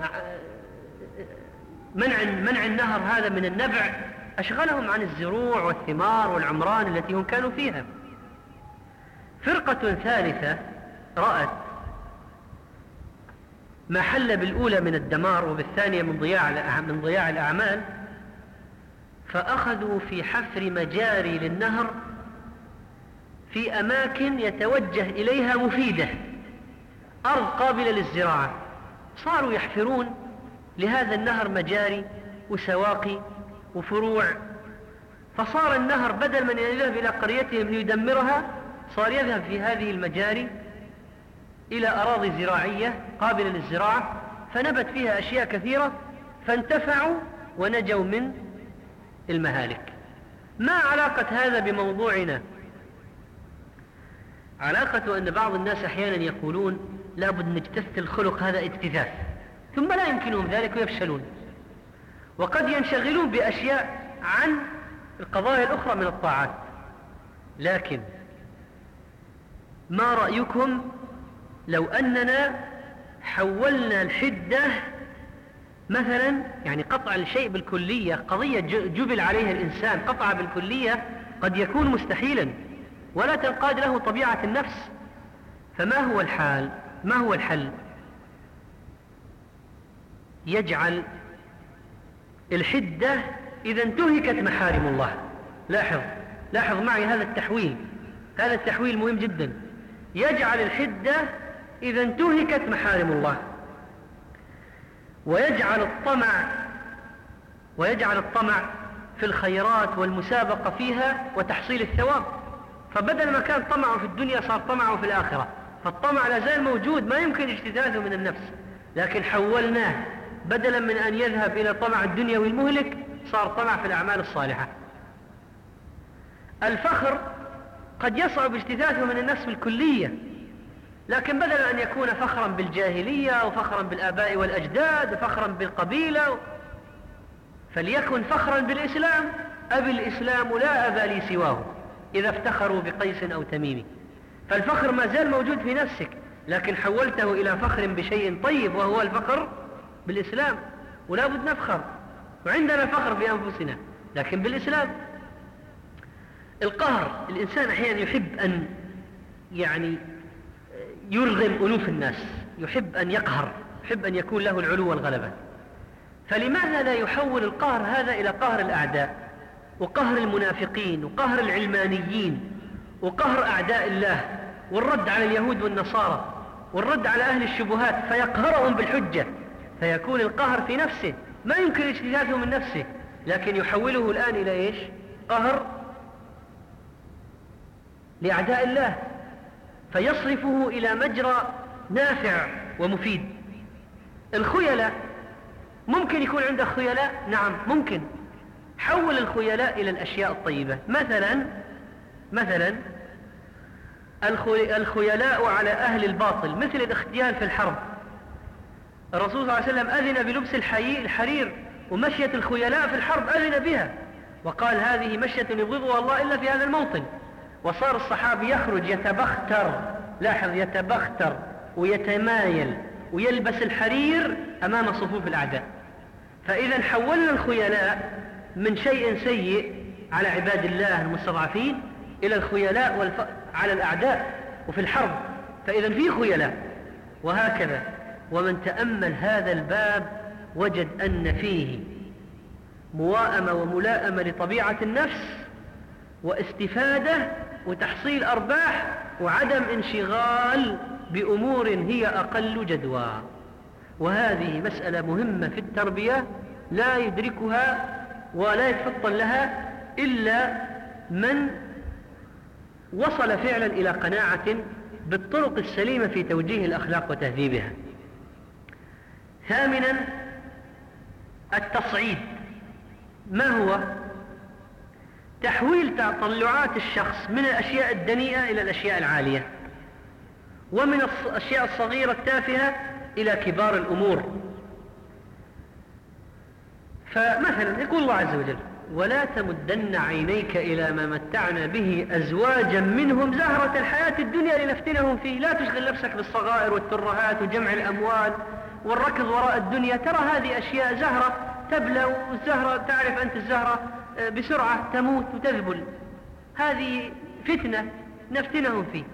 منع منع النهر هذا من النبع، أشغلهم عن الزروع والثمار والعمران التي هم كانوا فيها. فرقة ثالثة رأت ما حل بالأولى من الدمار وبالثانية من ضياع من ضياع الأعمال، فأخذوا في حفر مجاري للنهر في أماكن يتوجه إليها مفيدة، أرض قابلة للزراعة، صاروا يحفرون لهذا النهر مجاري وسواقي وفروع، فصار النهر بدل من يذهب إلى قريتهم ليدمرها صار يذهب في هذه المجاري إلى أراضي زراعية قابلة للزراعة، فنبت فيها أشياء كثيرة، فانتفعوا ونجوا من المهالك. ما علاقة هذا بموضوعنا؟ علاقة أن بعض الناس أحيانا يقولون لابد نجتث الخلق، هذا اجتثاث، ثم لا يمكنهم ذلك ويفشلون، وقد ينشغلون بأشياء عن القضايا الأخرى من الطاعات. لكن ما رأيكم لو أننا حولنا الحدة مثلا، يعني قطع الشيء بالكلية قضية جبل عليها الإنسان، قطع بالكلية قد يكون مستحيلا ولا تنقاد له طبيعة النفس، فما هو الحال؟ ما هو الحل؟ يجعل الحدة إذا انتهكت محارم الله. لاحظ لاحظ معي هذا التحويل، هذا التحويل مهم جدا. يجعل الحدة إذا انتهكت محارم الله، ويجعل الطمع ويجعل الطمع في الخيرات والمسابقة فيها وتحصيل الثواب، فبدل ما كان طمعه في الدنيا صار طمعه في الآخرة، فالطمع لا زال موجود ما يمكن اجتثاثه من النفس، لكن حولناه بدلا من أن يذهب إلى طمع الدنيوي المهلك صار طمع في الأعمال الصالحة. الفخر قد يصعب اجتثاثه من النفس بالكلية، لكن بدل أن يكون فخرا بالجاهلية وفخرا بالآباء والأجداد وفخرا بالقبيلة، فليكن فخرا بالإسلام. أبي الإسلام لا أبا لي سواه إذا افتخروا بقيس أو تميم. فالفخر ما زال موجود في نفسك، لكن حولته إلى فخر بشيء طيب وهو الفخر بالإسلام، ولا بد نفخر، وعندنا فخر بأنفسنا لكن بالإسلام. القهر، الإنسان أحيانا يحب أن يعني يرغم أنوف الناس، يحب أن يقهر، يحب أن يكون له العلو والغلبة، فلماذا لا يحول القهر هذا إلى قهر الأعداء وقهر المنافقين وقهر العلمانيين وقهر أعداء الله، والرد على اليهود والنصارى والرد على أهل الشبهات، فيقهرهم بالحجة، فيكون القهر في نفسه ما يمكن اجتثاثه من نفسه، لكن يحوله الآن إلى إيش؟ قهر لأعداء الله، فيصرفه إلى مجرى نافع ومفيد. الخيلاء ممكن يكون عنده خيلاء، نعم ممكن، حول الخيلاء إلى الأشياء الطيبة. مثلا مثلا الخيلاء على أهل الباطل مثل الاختيال في الحرب. الرسول صلى الله عليه وسلم أذن بلبس الحرير، ومشية الخيلاء في الحرب أذن بها، وقال هذه مشية يبغضها الله إلا في هذا الموطن. وصار الصحابي يخرج يتبختر، لاحظ يتبختر ويتمايل ويلبس الحرير أمام صفوف الأعداء. فإذا حولنا الخيلاء من شيء سيء على عباد الله المستضعفين إلى الخيلاء والف... على الأعداء وفي الحرب، فإذا في خيلاء. وهكذا، ومن تأمل هذا الباب وجد أن فيه موائمة وملائمة لطبيعة النفس واستفادة وتحصيل أرباح وعدم انشغال بأمور هي أقل جدوى. وهذه مسألة مهمة في التربية لا يدركها ولا يتفطن لها إلا من وصل فعلا إلى قناعة بالطرق السليمة في توجيه الأخلاق وتهذيبها. ثامنا التصعيد. ما هو؟ تحويل تطلعات الشخص من الأشياء الدنيئة إلى الأشياء العالية، ومن الأشياء الصغيرة التافهة إلى كبار الأمور. فمثلا يقول الله عز وجل: ولا تمدن عينيك إلى ما متعنا به أزواجا منهم زهرة الحياة الدنيا لنفتنهم فيه. لا تشغل نفسك بالصغائر والترهات وجمع الأموال والركض وراء الدنيا. ترى هذه أشياء زهرة تبلى، والزهرة تعرف أنت الزهرة بسرعة تموت وتذبل، هذه فتنة نفتنهم فيه.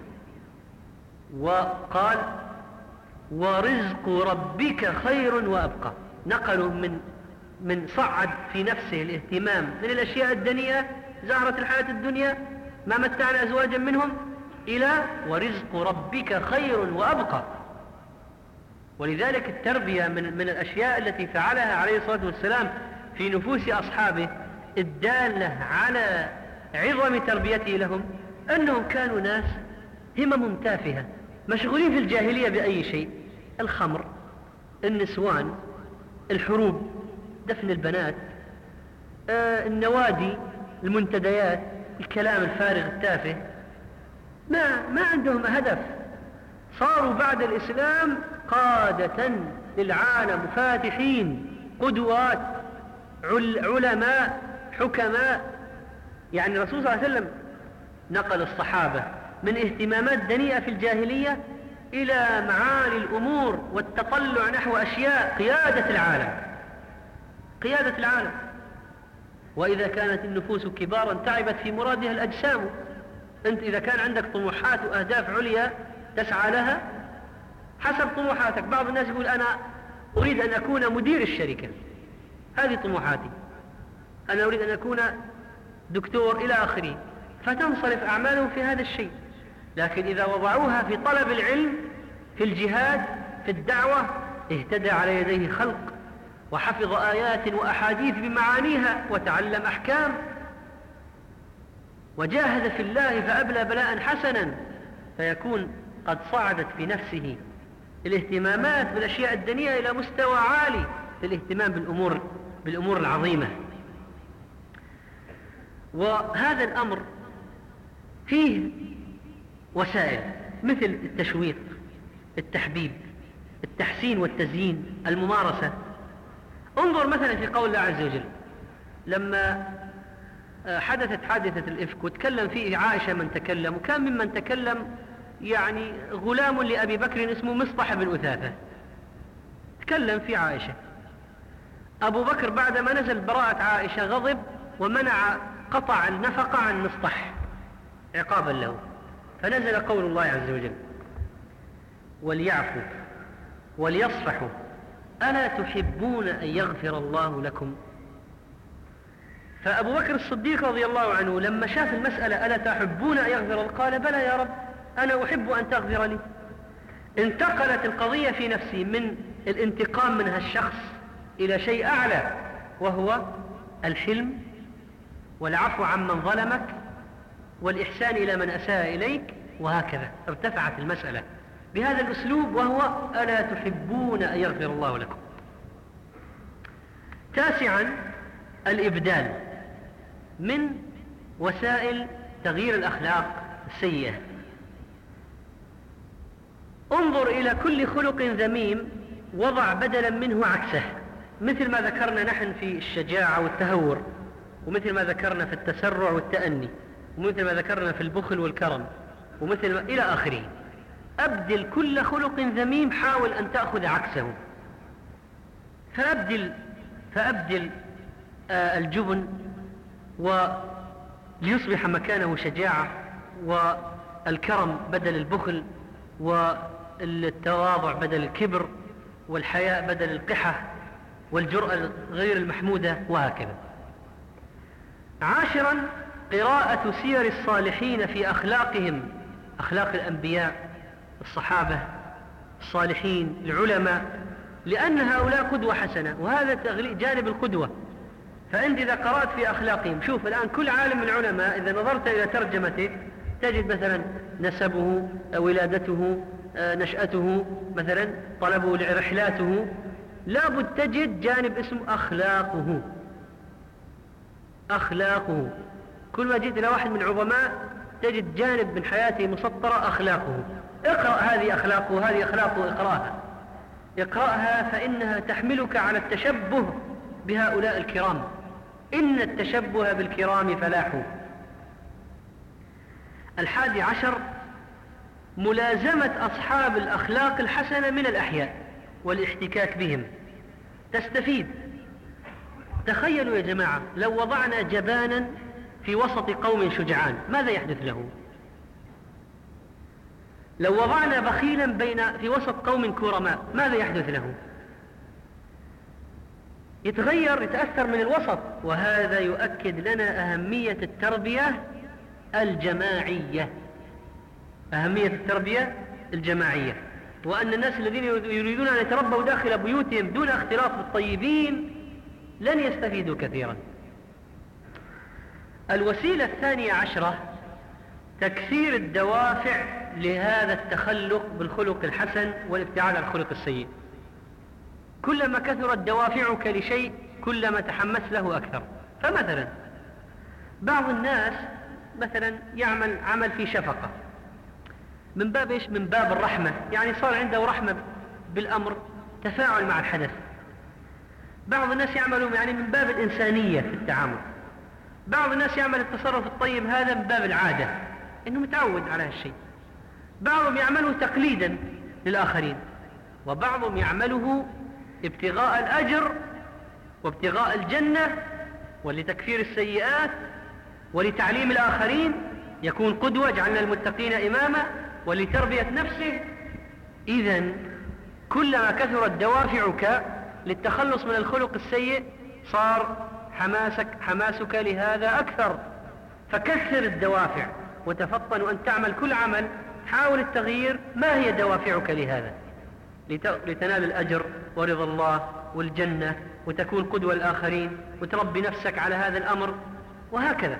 وقال: ورزق ربك خير وأبقى. نقلوا من من صعد في نفسه الاهتمام من الأشياء الدنيئة زهرة الحياة الدنيا ما متعنا أزواجا منهم إلى ورزق ربك خير وأبقى. ولذلك التربية من, من الأشياء التي فعلها عليه الصلاة والسلام في نفوس أصحابه الدالة على عظم تربيته لهم أنهم كانوا ناس همم تافهة مشغولين في الجاهلية بأي شيء: الخمر، النسوان، الحروب، دفن البنات، آه النوادي، المنتديات، الكلام الفارغ التافه. ما, ما عندهم هدف. صاروا بعد الإسلام قادة للعالم، فاتحين، قدوات، علماء، حكماء. يعني الرسول صلى الله عليه وسلم نقل الصحابة من اهتمامات دنيئة في الجاهلية إلى معالي الأمور والتطلع نحو أشياء قيادة العالم، قيادة العالم. وإذا كانت النفوس كبارا تعبت في مرادها الأجسام. أنت إذا كان عندك طموحات وأهداف عليا تسعى لها حسب طموحاتك. بعض الناس يقول: أنا أريد أن أكون مدير الشركة، هذه طموحاتي، أنا أريد أن أكون دكتور إلى آخره، فتنصرف أعمالهم في هذا الشيء. لكن إذا وضعوها في طلب العلم، في الجهاد، في الدعوة، اهتدى على يديه خلق، وحفظ آيات وأحاديث بمعانيها، وتعلم أحكام، وجاهد في الله فأبلى بلاء حسنا، فيكون قد صعدت في نفسه الاهتمامات بالأشياء الدنيئة إلى مستوى عالي للاهتمام بالأمور, بالأمور العظيمة. وهذا الأمر فيه وسائل مثل التشويق، التحبيب، التحسين والتزيين، الممارسة. انظر مثلا في قول الله عز وجل لما حدثت حادثة الإفك وتكلم فيه عائشة من تكلم، وكان ممن تكلم يعني غلام لأبي بكر اسمه مصطح بن أثاثة، تكلم في عائشة. أبو بكر بعدما نزل براءة عائشة غضب ومنع قطع النفقة عن مصطح عقابا له، فنزل قول الله عز وجل: وليعفوا وليصفحوا ألا تحبون أن يغفر الله لكم؟ فأبو بكر الصديق رضي الله عنه لما شاف المسألة ألا تحبون أن يغفر الله قال: بلى يا رب، أنا أحب أن تغفر لي. انتقلت القضية في نفسي من الانتقام من هالشخص إلى شيء أعلى، وهو الحلم والعفو عمن ظلمك والإحسان إلى من أساء إليك، وهكذا ارتفعت المسألة بهذا الأسلوب، وهو ألا تحبون أن يغفر الله لكم. تاسعا الإبدال من وسائل تغيير الأخلاق السيئة. انظر إلى كل خلق ذميم وضع بدلا منه عكسه، مثل ما ذكرنا نحن في الشجاعة والتهور، ومثل ما ذكرنا في التسرع والتأني، ومثل ما ذكرنا في البخل والكرم، ومثل ما إلى آخره. أبدل كل خلق ذميم، حاول أن تأخذ عكسه. فأبدل, فأبدل آه الجبن وليصبح مكانه شجاعة، والكرم بدل البخل، والتواضع بدل الكبر، والحياء بدل القحة، والجرأة غير المحمودة، وهكذا. عاشرا قراءة سير الصالحين في أخلاقهم، أخلاق الأنبياء، الصحابة، الصالحين، العلماء، لأن هؤلاء قدوة حسنة، وهذا جانب القدوة. فأنت إذا قرأت في أخلاقهم، شوف الآن كل عالم من العلماء إذا نظرت إلى ترجمته تجد مثلا نسبه، ولادته، نشأته، مثلا طلبه، رحلاته، لابد تجد جانب اسمه أخلاقه. أخلاقه كل ما جئت إلى واحد من العظماء تجد جانب من حياته مسطرة أخلاقه. اقرأ هذه أخلاقه، هذه أخلاقه، اقرأها اقرأها فإنها تحملك على التشبه بهؤلاء الكرام. إن التشبه بالكرام فلاح. الحادي عشر ملازمة أصحاب الأخلاق الحسنة من الأحياء والاحتكاك بهم، تستفيد. تخيلوا يا جماعة لو وضعنا جبانا في وسط قوم شجعان ماذا يحدث له؟ لو وضعنا بخيلا بين في وسط قوم كرماء ماذا يحدث له؟ يتغير، يتأثر من الوسط. وهذا يؤكد لنا أهمية التربية الجماعية، أهمية التربية الجماعية، وأن الناس الذين يريدون أن يتربوا داخل بيوتهم دون اختلاط بالطيبين لن يستفيدوا كثيرا. الوسيلة الثانية عشرة تكثير الدوافع لهذا التخلق بالخلق الحسن والابتعاد عن الخلق السيء. كلما كثرت دوافعك لشيء كلما تحمس له أكثر. فمثلا بعض الناس مثلا يعمل عمل في شفقة من باب إيش؟ من باب الرحمة، يعني صار عنده رحمة بالأمر، تفاعل مع الحدث. بعض الناس يعملوا يعني من باب الإنسانية في التعامل. بعض الناس يعمل التصرف الطيب هذا من باب العادة، إنه متعود على هالشيء. بعضهم يعمله تقليدا للآخرين، وبعضهم يعمله ابتغاء الأجر وابتغاء الجنة ولتكفير السيئات ولتعليم الآخرين، يكون قدوة، جعلنا المتقين إماما، ولتربية نفسه. إذن كلما كثرت دوافعك للتخلص من الخلق السيء صار حماسك حماسك لهذا أكثر. فكثر الدوافع وتفطن أن تعمل كل عمل، حاول التغيير. ما هي دوافعك لهذا؟ لتنال الأجر ورضا الله والجنة، وتكون قدوة الآخرين، وتربي نفسك على هذا الأمر، وهكذا.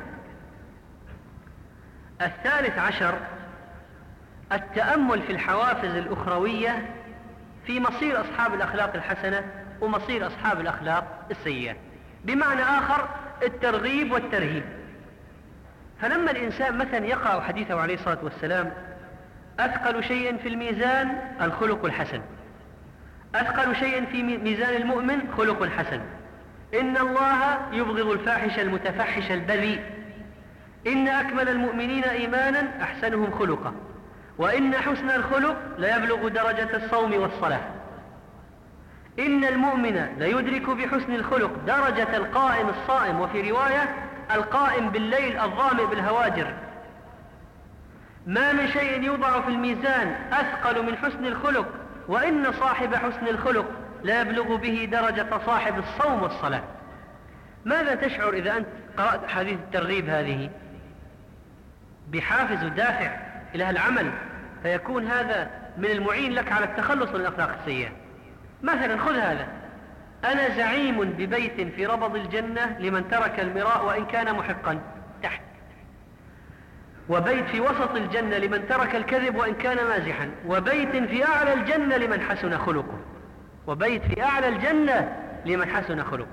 الثالث عشر التأمل في الحوافز الأخروية في مصير أصحاب الأخلاق الحسنة ومصير أصحاب الأخلاق السيئة. بمعنى آخر الترغيب والترهيب. فلما الإنسان مثلا يقرأ حديثه عليه الصلاة والسلام أثقل شيء في الميزان الخلق الحسن، أثقل شيء في ميزان المؤمن خلق حسن، إن الله يبغض الفاحش المتفحش البذيء، إن أكمل المؤمنين إيمانا أحسنهم خلقا، وإن حسن الخلق لا يبلغ درجة الصوم والصلاة، إن المؤمن ليدرك بحسن الخلق درجة القائم الصائم، وفي رواية القائم بالليل الظامئ بالهواجر. ما من شيء يوضع في الميزان أثقل من حسن الخلق، وإن صاحب حسن الخلق لا يبلغ به درجة صاحب الصوم والصلاة. ماذا تشعر إذا أنت قرأت حديث الترغيب هذه؟ بحافز ودافع إلى العمل، فيكون هذا من المعين لك على التخلص من الأخلاق السيئة. مثلا خذ هذا: أنا زعيم ببيت في ربض الجنة لمن ترك المراء وإن كان محقا، تحت، وبيت في وسط الجنة لمن ترك الكذب وإن كان مازحا، وبيت في أعلى الجنة لمن حسن خلقه، وبيت في أعلى الجنة لمن حسن خلقه.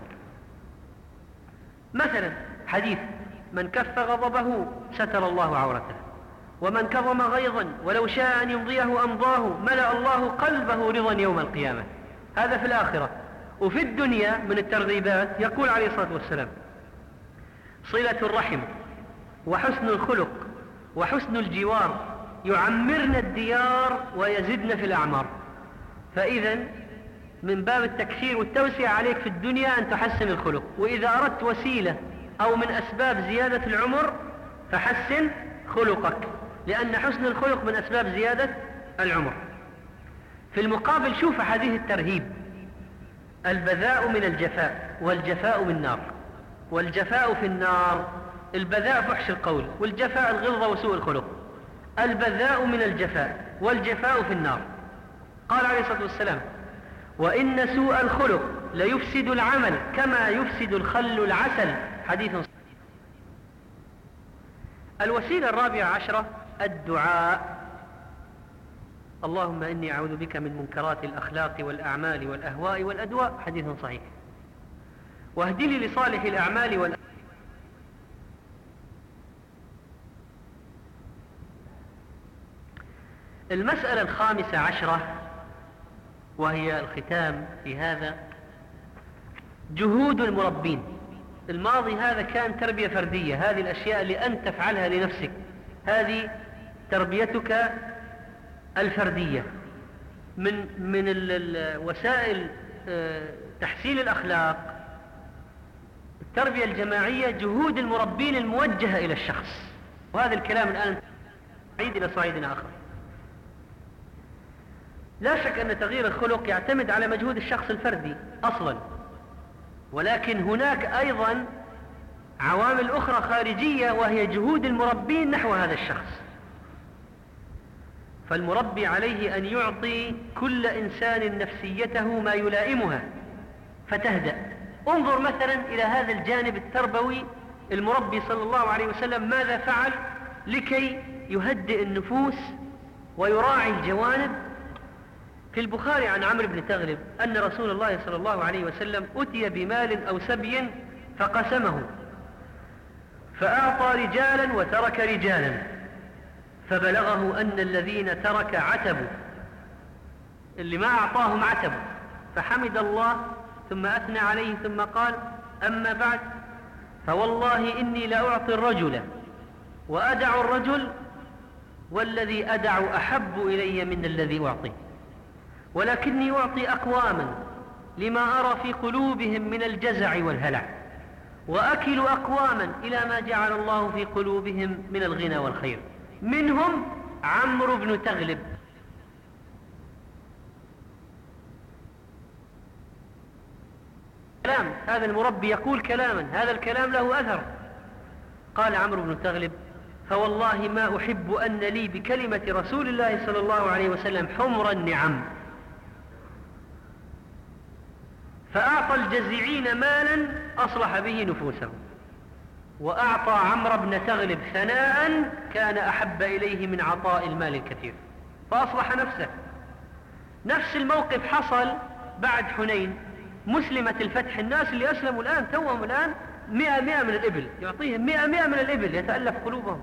مثلا حديث: من كف غضبه ستر الله عورته، ومن كظم غيظا ولو شاء أن يمضيه أمضاه ملأ الله قلبه رضا يوم القيامة. هذا في الآخرة. وفي الدنيا من الترغيبات يقول عليه الصلاة والسلام: صلة الرحم وحسن الخلق وحسن الجوار يعمرن الديار ويزدن في الأعمار. فإذا من باب التكثير والتوسع عليك في الدنيا أن تحسن الخلق، وإذا أردت وسيلة أو من أسباب زيادة العمر فحسن خلقك، لأن حسن الخلق من أسباب زيادة العمر. في المقابل شوف حديث الترهيب: البذاء من الجفاء والجفاء من النار. والجفاء في النار، البذاء فحش القول، والجفاء الغلظة وسوء الخلق. البذاء من الجفاء والجفاء في النار. قال عليه الصلاة والسلام: وإن سوء الخلق ليفسد العمل كما يفسد الخل العسل. حديث صحيح. الوسيلة الرابعة عشرة الدعاء: اللهم إني أعوذ بك من منكرات الأخلاق والأعمال والأهواء والأدواء، حديث صحيح. واهدني لصالح الأعمال والأهواء. المسألة الخامسة عشرة وهي الختام في هذا: جهود المربين. الماضي هذا كان تربية فردية، هذه الأشياء اللي أنت تفعلها لنفسك هذه تربيتك الفردية. من من وسائل تحسين الأخلاق التربية الجماعية جهود المربين الموجهة إلى الشخص، وهذا الكلام الآن صعيد إلى صعيد آخر. لا شك أن تغيير الخلق يعتمد على مجهود الشخص الفردي أصلا، ولكن هناك أيضا عوامل أخرى خارجية وهي جهود المربين نحو هذا الشخص. فالمربي عليه أن يعطي كل إنسان نفسيته ما يلائمها فتهدأ. انظر مثلا إلى هذا الجانب التربوي، المربي صلى الله عليه وسلم ماذا فعل لكي يهدئ النفوس ويراعي الجوانب. في البخاري عن عمرو بن تغلب أن رسول الله صلى الله عليه وسلم أتي بمال أو سبي فقسمه، فأعطى رجالا وترك رجالا، فبلغه أن الذين ترك عتبوا، اللي ما أعطاهم عتبوا، فحمد الله ثم أثنى عليه ثم قال: أما بعد فوالله إني لأعطي الرجل وأدع الرجل، والذي أدع أحب إلي من الذي أعطي، ولكني أعطي أقواما لما أرى في قلوبهم من الجزع والهلع، وأكل أقواما إلى ما جعل الله في قلوبهم من الغنى والخير، منهم عمرو بن تغلب. كلام هذا المربي يقول كلاما، هذا الكلام له أثر. قال عمرو بن تغلب: فوالله ما أحب أن لي بكلمة رسول الله صلى الله عليه وسلم حمر النعم. فأعطى الجزعين مالا أصلح به نفوسهم، وأعطى عمرو بن تغلب ثناء كان أحب إليه من عطاء المال الكثير، فأصلح نفسه. نفس الموقف حصل بعد حنين، مسلمة الفتح، الناس اللي أسلموا الآن توهم الآن مئة مئة من الإبل، يعطيهم مئة مئة من الإبل يتألف قلوبهم،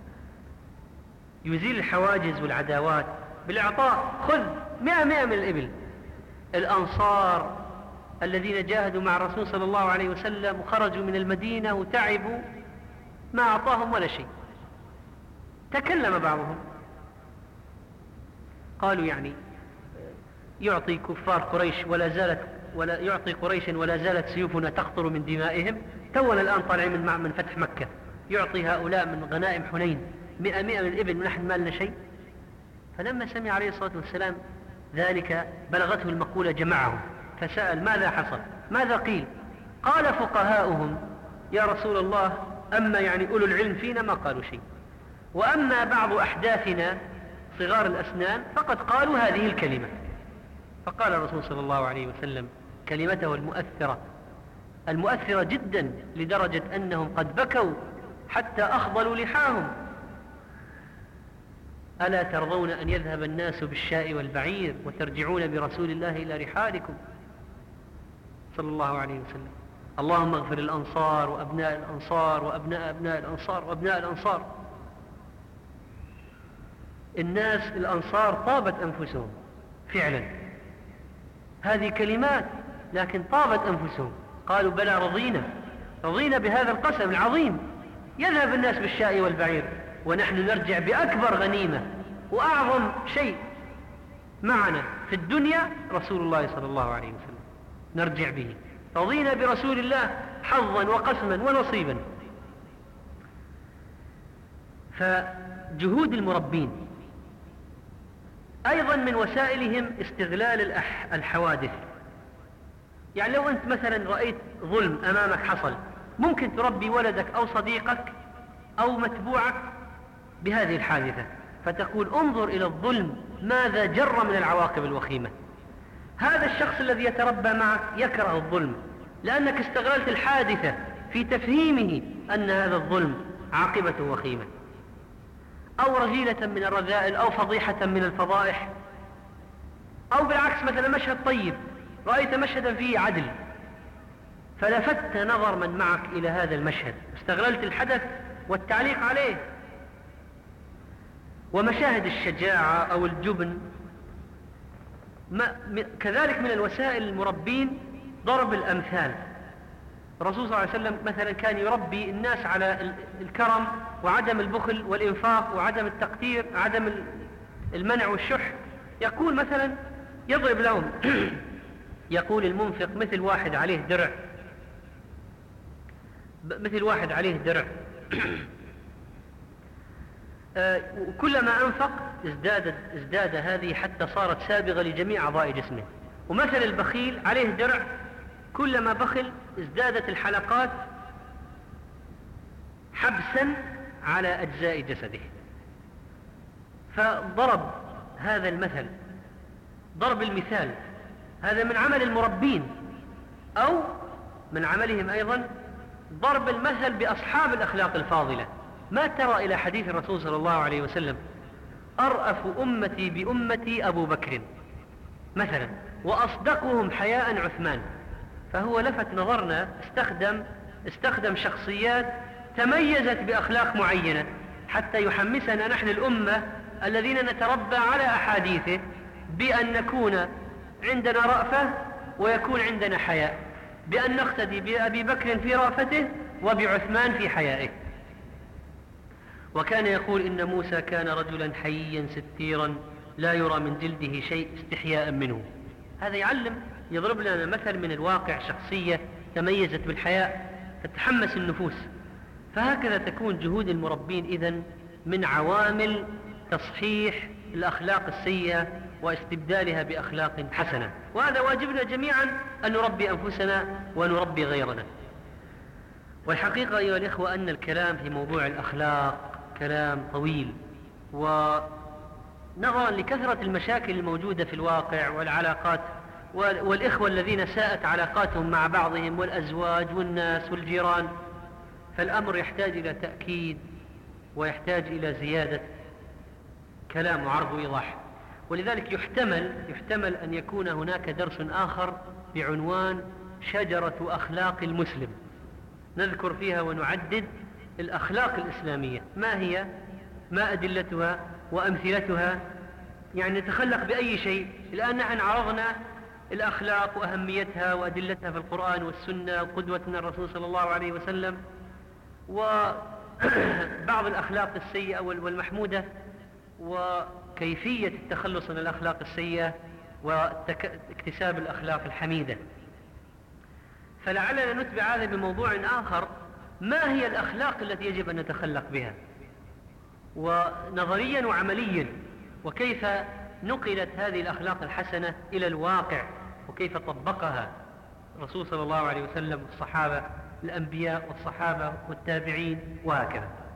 يزيل الحواجز والعداوات بالإعطاء. خذ مئة مئة من الإبل. الأنصار الذين جاهدوا مع الرسول صلى الله عليه وسلم وخرجوا من المدينة وتعبوا ما أعطاهم ولا شيء. تكلم بعضهم قالوا: يعني يعطي كفار قريش ولا زالت ولا يعطي قريشا ولا زالت سيوفنا تقطر من دمائهم، تونا الآن طالعين من من فتح مكة، يعطي هؤلاء من غنائم حنين مئة مئة من الإبل ونحن ما لنا شيء. فلما سمع عليه الصلاة والسلام ذلك بلغته المقولة جمعهم، فسأل: ماذا حصل؟ ماذا قيل؟ قال فقهاؤهم: يا رسول الله، أما يعني أولو العلم فينا ما قالوا شيء، وأما بعض أحداثنا صغار الأسنان فقد قالوا هذه الكلمة. فقال الرسول صلى الله عليه وسلم كلمته المؤثرة المؤثرة جدا لدرجة أنهم قد بكوا حتى أخضلوا لحاهم: ألا ترضون أن يذهب الناس بالشاء والبعير وترجعون برسول الله إلى رحالكم صلى الله عليه وسلم. اللهم اغفر الأنصار وأبناء الأنصار وأبناء أبناء الأنصار وأبناء الأنصار. الناس الأنصار طابت أنفسهم فعلا، هذه كلمات، لكن طابت أنفسهم، قالوا: بلى رضينا رضينا بهذا القسم العظيم، يذهب الناس بالشاء والبعير ونحن نرجع بأكبر غنيمة وأعظم شيء معنا في الدنيا رسول الله صلى الله عليه وسلم، نرجع به، رضينا برسول الله حظا وقسما ونصيبا. فجهود المربين أيضا من وسائلهم استغلال الحوادث. يعني لو أنت مثلا رأيت ظلم أمامك حصل، ممكن تربي ولدك أو صديقك أو متبوعك بهذه الحادثة، فتقول: انظر إلى الظلم ماذا جر من العواقب الوخيمة. هذا الشخص الذي يتربى معك يكره الظلم لأنك استغللت الحادثة في تفهيمه أن هذا الظلم عاقبته وخيمة. أو رذيلة من الرذائل أو فضيحة من الفضائح، أو بالعكس مثلا مشهد طيب، رأيت مشهدا فيه عدل فلفت نظر من معك إلى هذا المشهد، استغللت الحدث والتعليق عليه. ومشاهد الشجاعة أو الجبن ما كذلك من الوسائل المربين ضرب الأمثال. الرسول صلى الله عليه وسلم مثلا كان يربي الناس على الكرم وعدم البخل والإنفاق وعدم التقتير، عدم المنع والشح. يقول مثلا يضرب لهم يقول المنفق مثل واحد عليه درع، مثل واحد عليه درع كلما أنفق ازداد, ازداد هذه حتى صارت سابغة لجميع أعضاء جسمه. ومثل البخيل عليه درع، كلما بخل ازدادت الحلقات حبسا على أجزاء جسده. فضرب هذا المثل، ضرب المثال، هذا من عمل المربين، أو من عملهم أيضا ضرب المثل بأصحاب الأخلاق الفاضلة. ما ترى إلى حديث الرسول صلى الله عليه وسلم: أرأف أمتي بأمتي أبو بكر مثلا، وأصدقهم حياء عثمان. فهو لفت نظرنا، استخدم, استخدم شخصيات تميزت بأخلاق معينة حتى يحمسنا نحن الأمة الذين نتربى على أحاديثه بأن نكون عندنا رأفة ويكون عندنا حياء، بأن نقتدي بأبي بكر في رأفته وبعثمان في حيائه. وكان يقول: إن موسى كان رجلا حييا ستيرا لا يرى من جلده شيء استحياء منه. هذا يعلم، يضرب لنا مثل من الواقع، شخصية تميزت بالحياء تتحمس النفوس. فهكذا تكون جهود المربين إذن من عوامل تصحيح الأخلاق السيئة واستبدالها بأخلاق حسنة. وهذا واجبنا جميعا أن نربي أنفسنا ونربي غيرنا. والحقيقة أيها الإخوة أن الكلام في موضوع الأخلاق كلام طويل، ونظرا لكثرة المشاكل الموجودة في الواقع والعلاقات والإخوة الذين ساءت علاقاتهم مع بعضهم والأزواج والناس والجيران، فالأمر يحتاج إلى تأكيد ويحتاج إلى زيادة كلام وعرض وإيضاح. ولذلك يحتمل, يحتمل أن يكون هناك درس آخر بعنوان شجرة أخلاق المسلم، نذكر فيها ونعدد الأخلاق الإسلامية، ما هي، ما أدلتها وأمثلتها، يعني نتخلق بأي شيء. الآن نحن عرضنا الأخلاق وأهميتها وأدلتها في القرآن والسنة وقدوتنا الرسول صلى الله عليه وسلم، وبعض الأخلاق السيئة والمحمودة، وكيفية التخلص من الأخلاق السيئة واكتساب الأخلاق الحميدة. فلعلنا نتبع هذا بموضوع آخر: ما هي الأخلاق التي يجب أن نتخلق بها، ونظريا وعمليا، وكيف نقلت هذه الأخلاق الحسنة إلى الواقع، وكيف طبقها الرسول صلى الله عليه وسلم والصحابة، الأنبياء والصحابة والتابعين وهكذا.